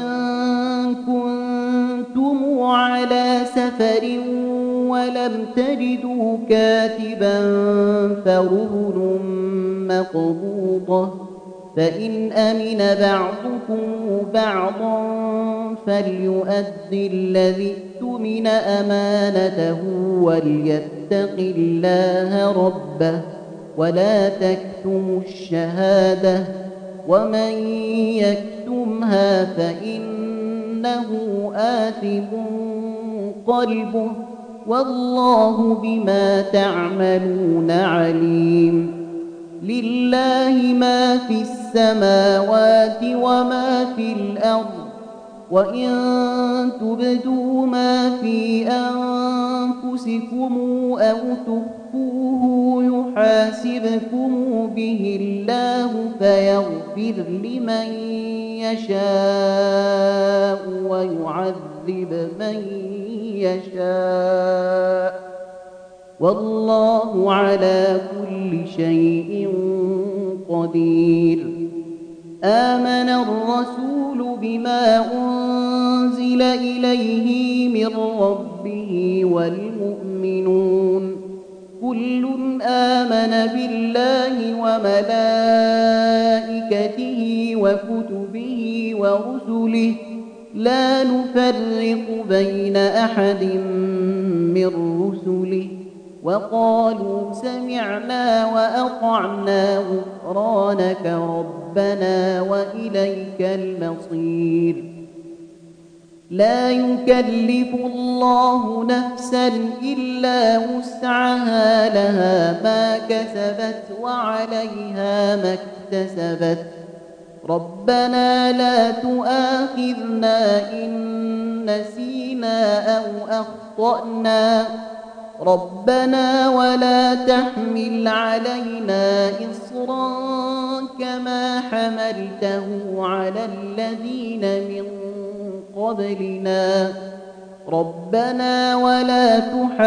كنتم على سفر ولم تجدوا كاتبا فرهن مقبوضة فإن أمن بعضكم بعضا فليؤدي الذي اؤتمن أمانته وليتق الله ربه ولا تكتموا الشهادة ومن يكتمها فإنه آثم قلبه والله بما تعملون عليم لله ما في السماوات وما في الأرض وإن تبدوا ما في أنفسكم أو تخفوه يحاسبكم به الله فيغفر لمن يشاء ويعذب من يشاء والله على كل شيء قدير آمن الرسول بما أنزل إليه من ربه والمؤمنون كل آمن بالله وملائكته وكتبه ورسله لا نفرق بين أحد من رسله وقالوا سمعنا وأطعنا غفرانك ربنا وإليك المصير لا يكلف الله نفسا إلا وسعها لها ما كسبت وعليها ما اكتسبت ربنا لا تؤاخذنا إن نسينا أو أخطأنا ربنا ولا تحمل علينا إصرا كما حملته على الذين من قبلنا ربنا ولا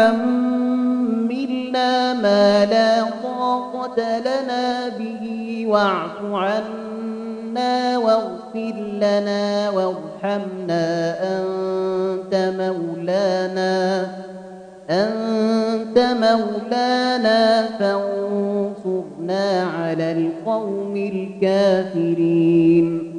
تحملنا ما لا طاقة لنا به واعف عنا واغفر لنا وارحمنا أنت مولانا أنت مولانا فانصرنا على القوم الكافرين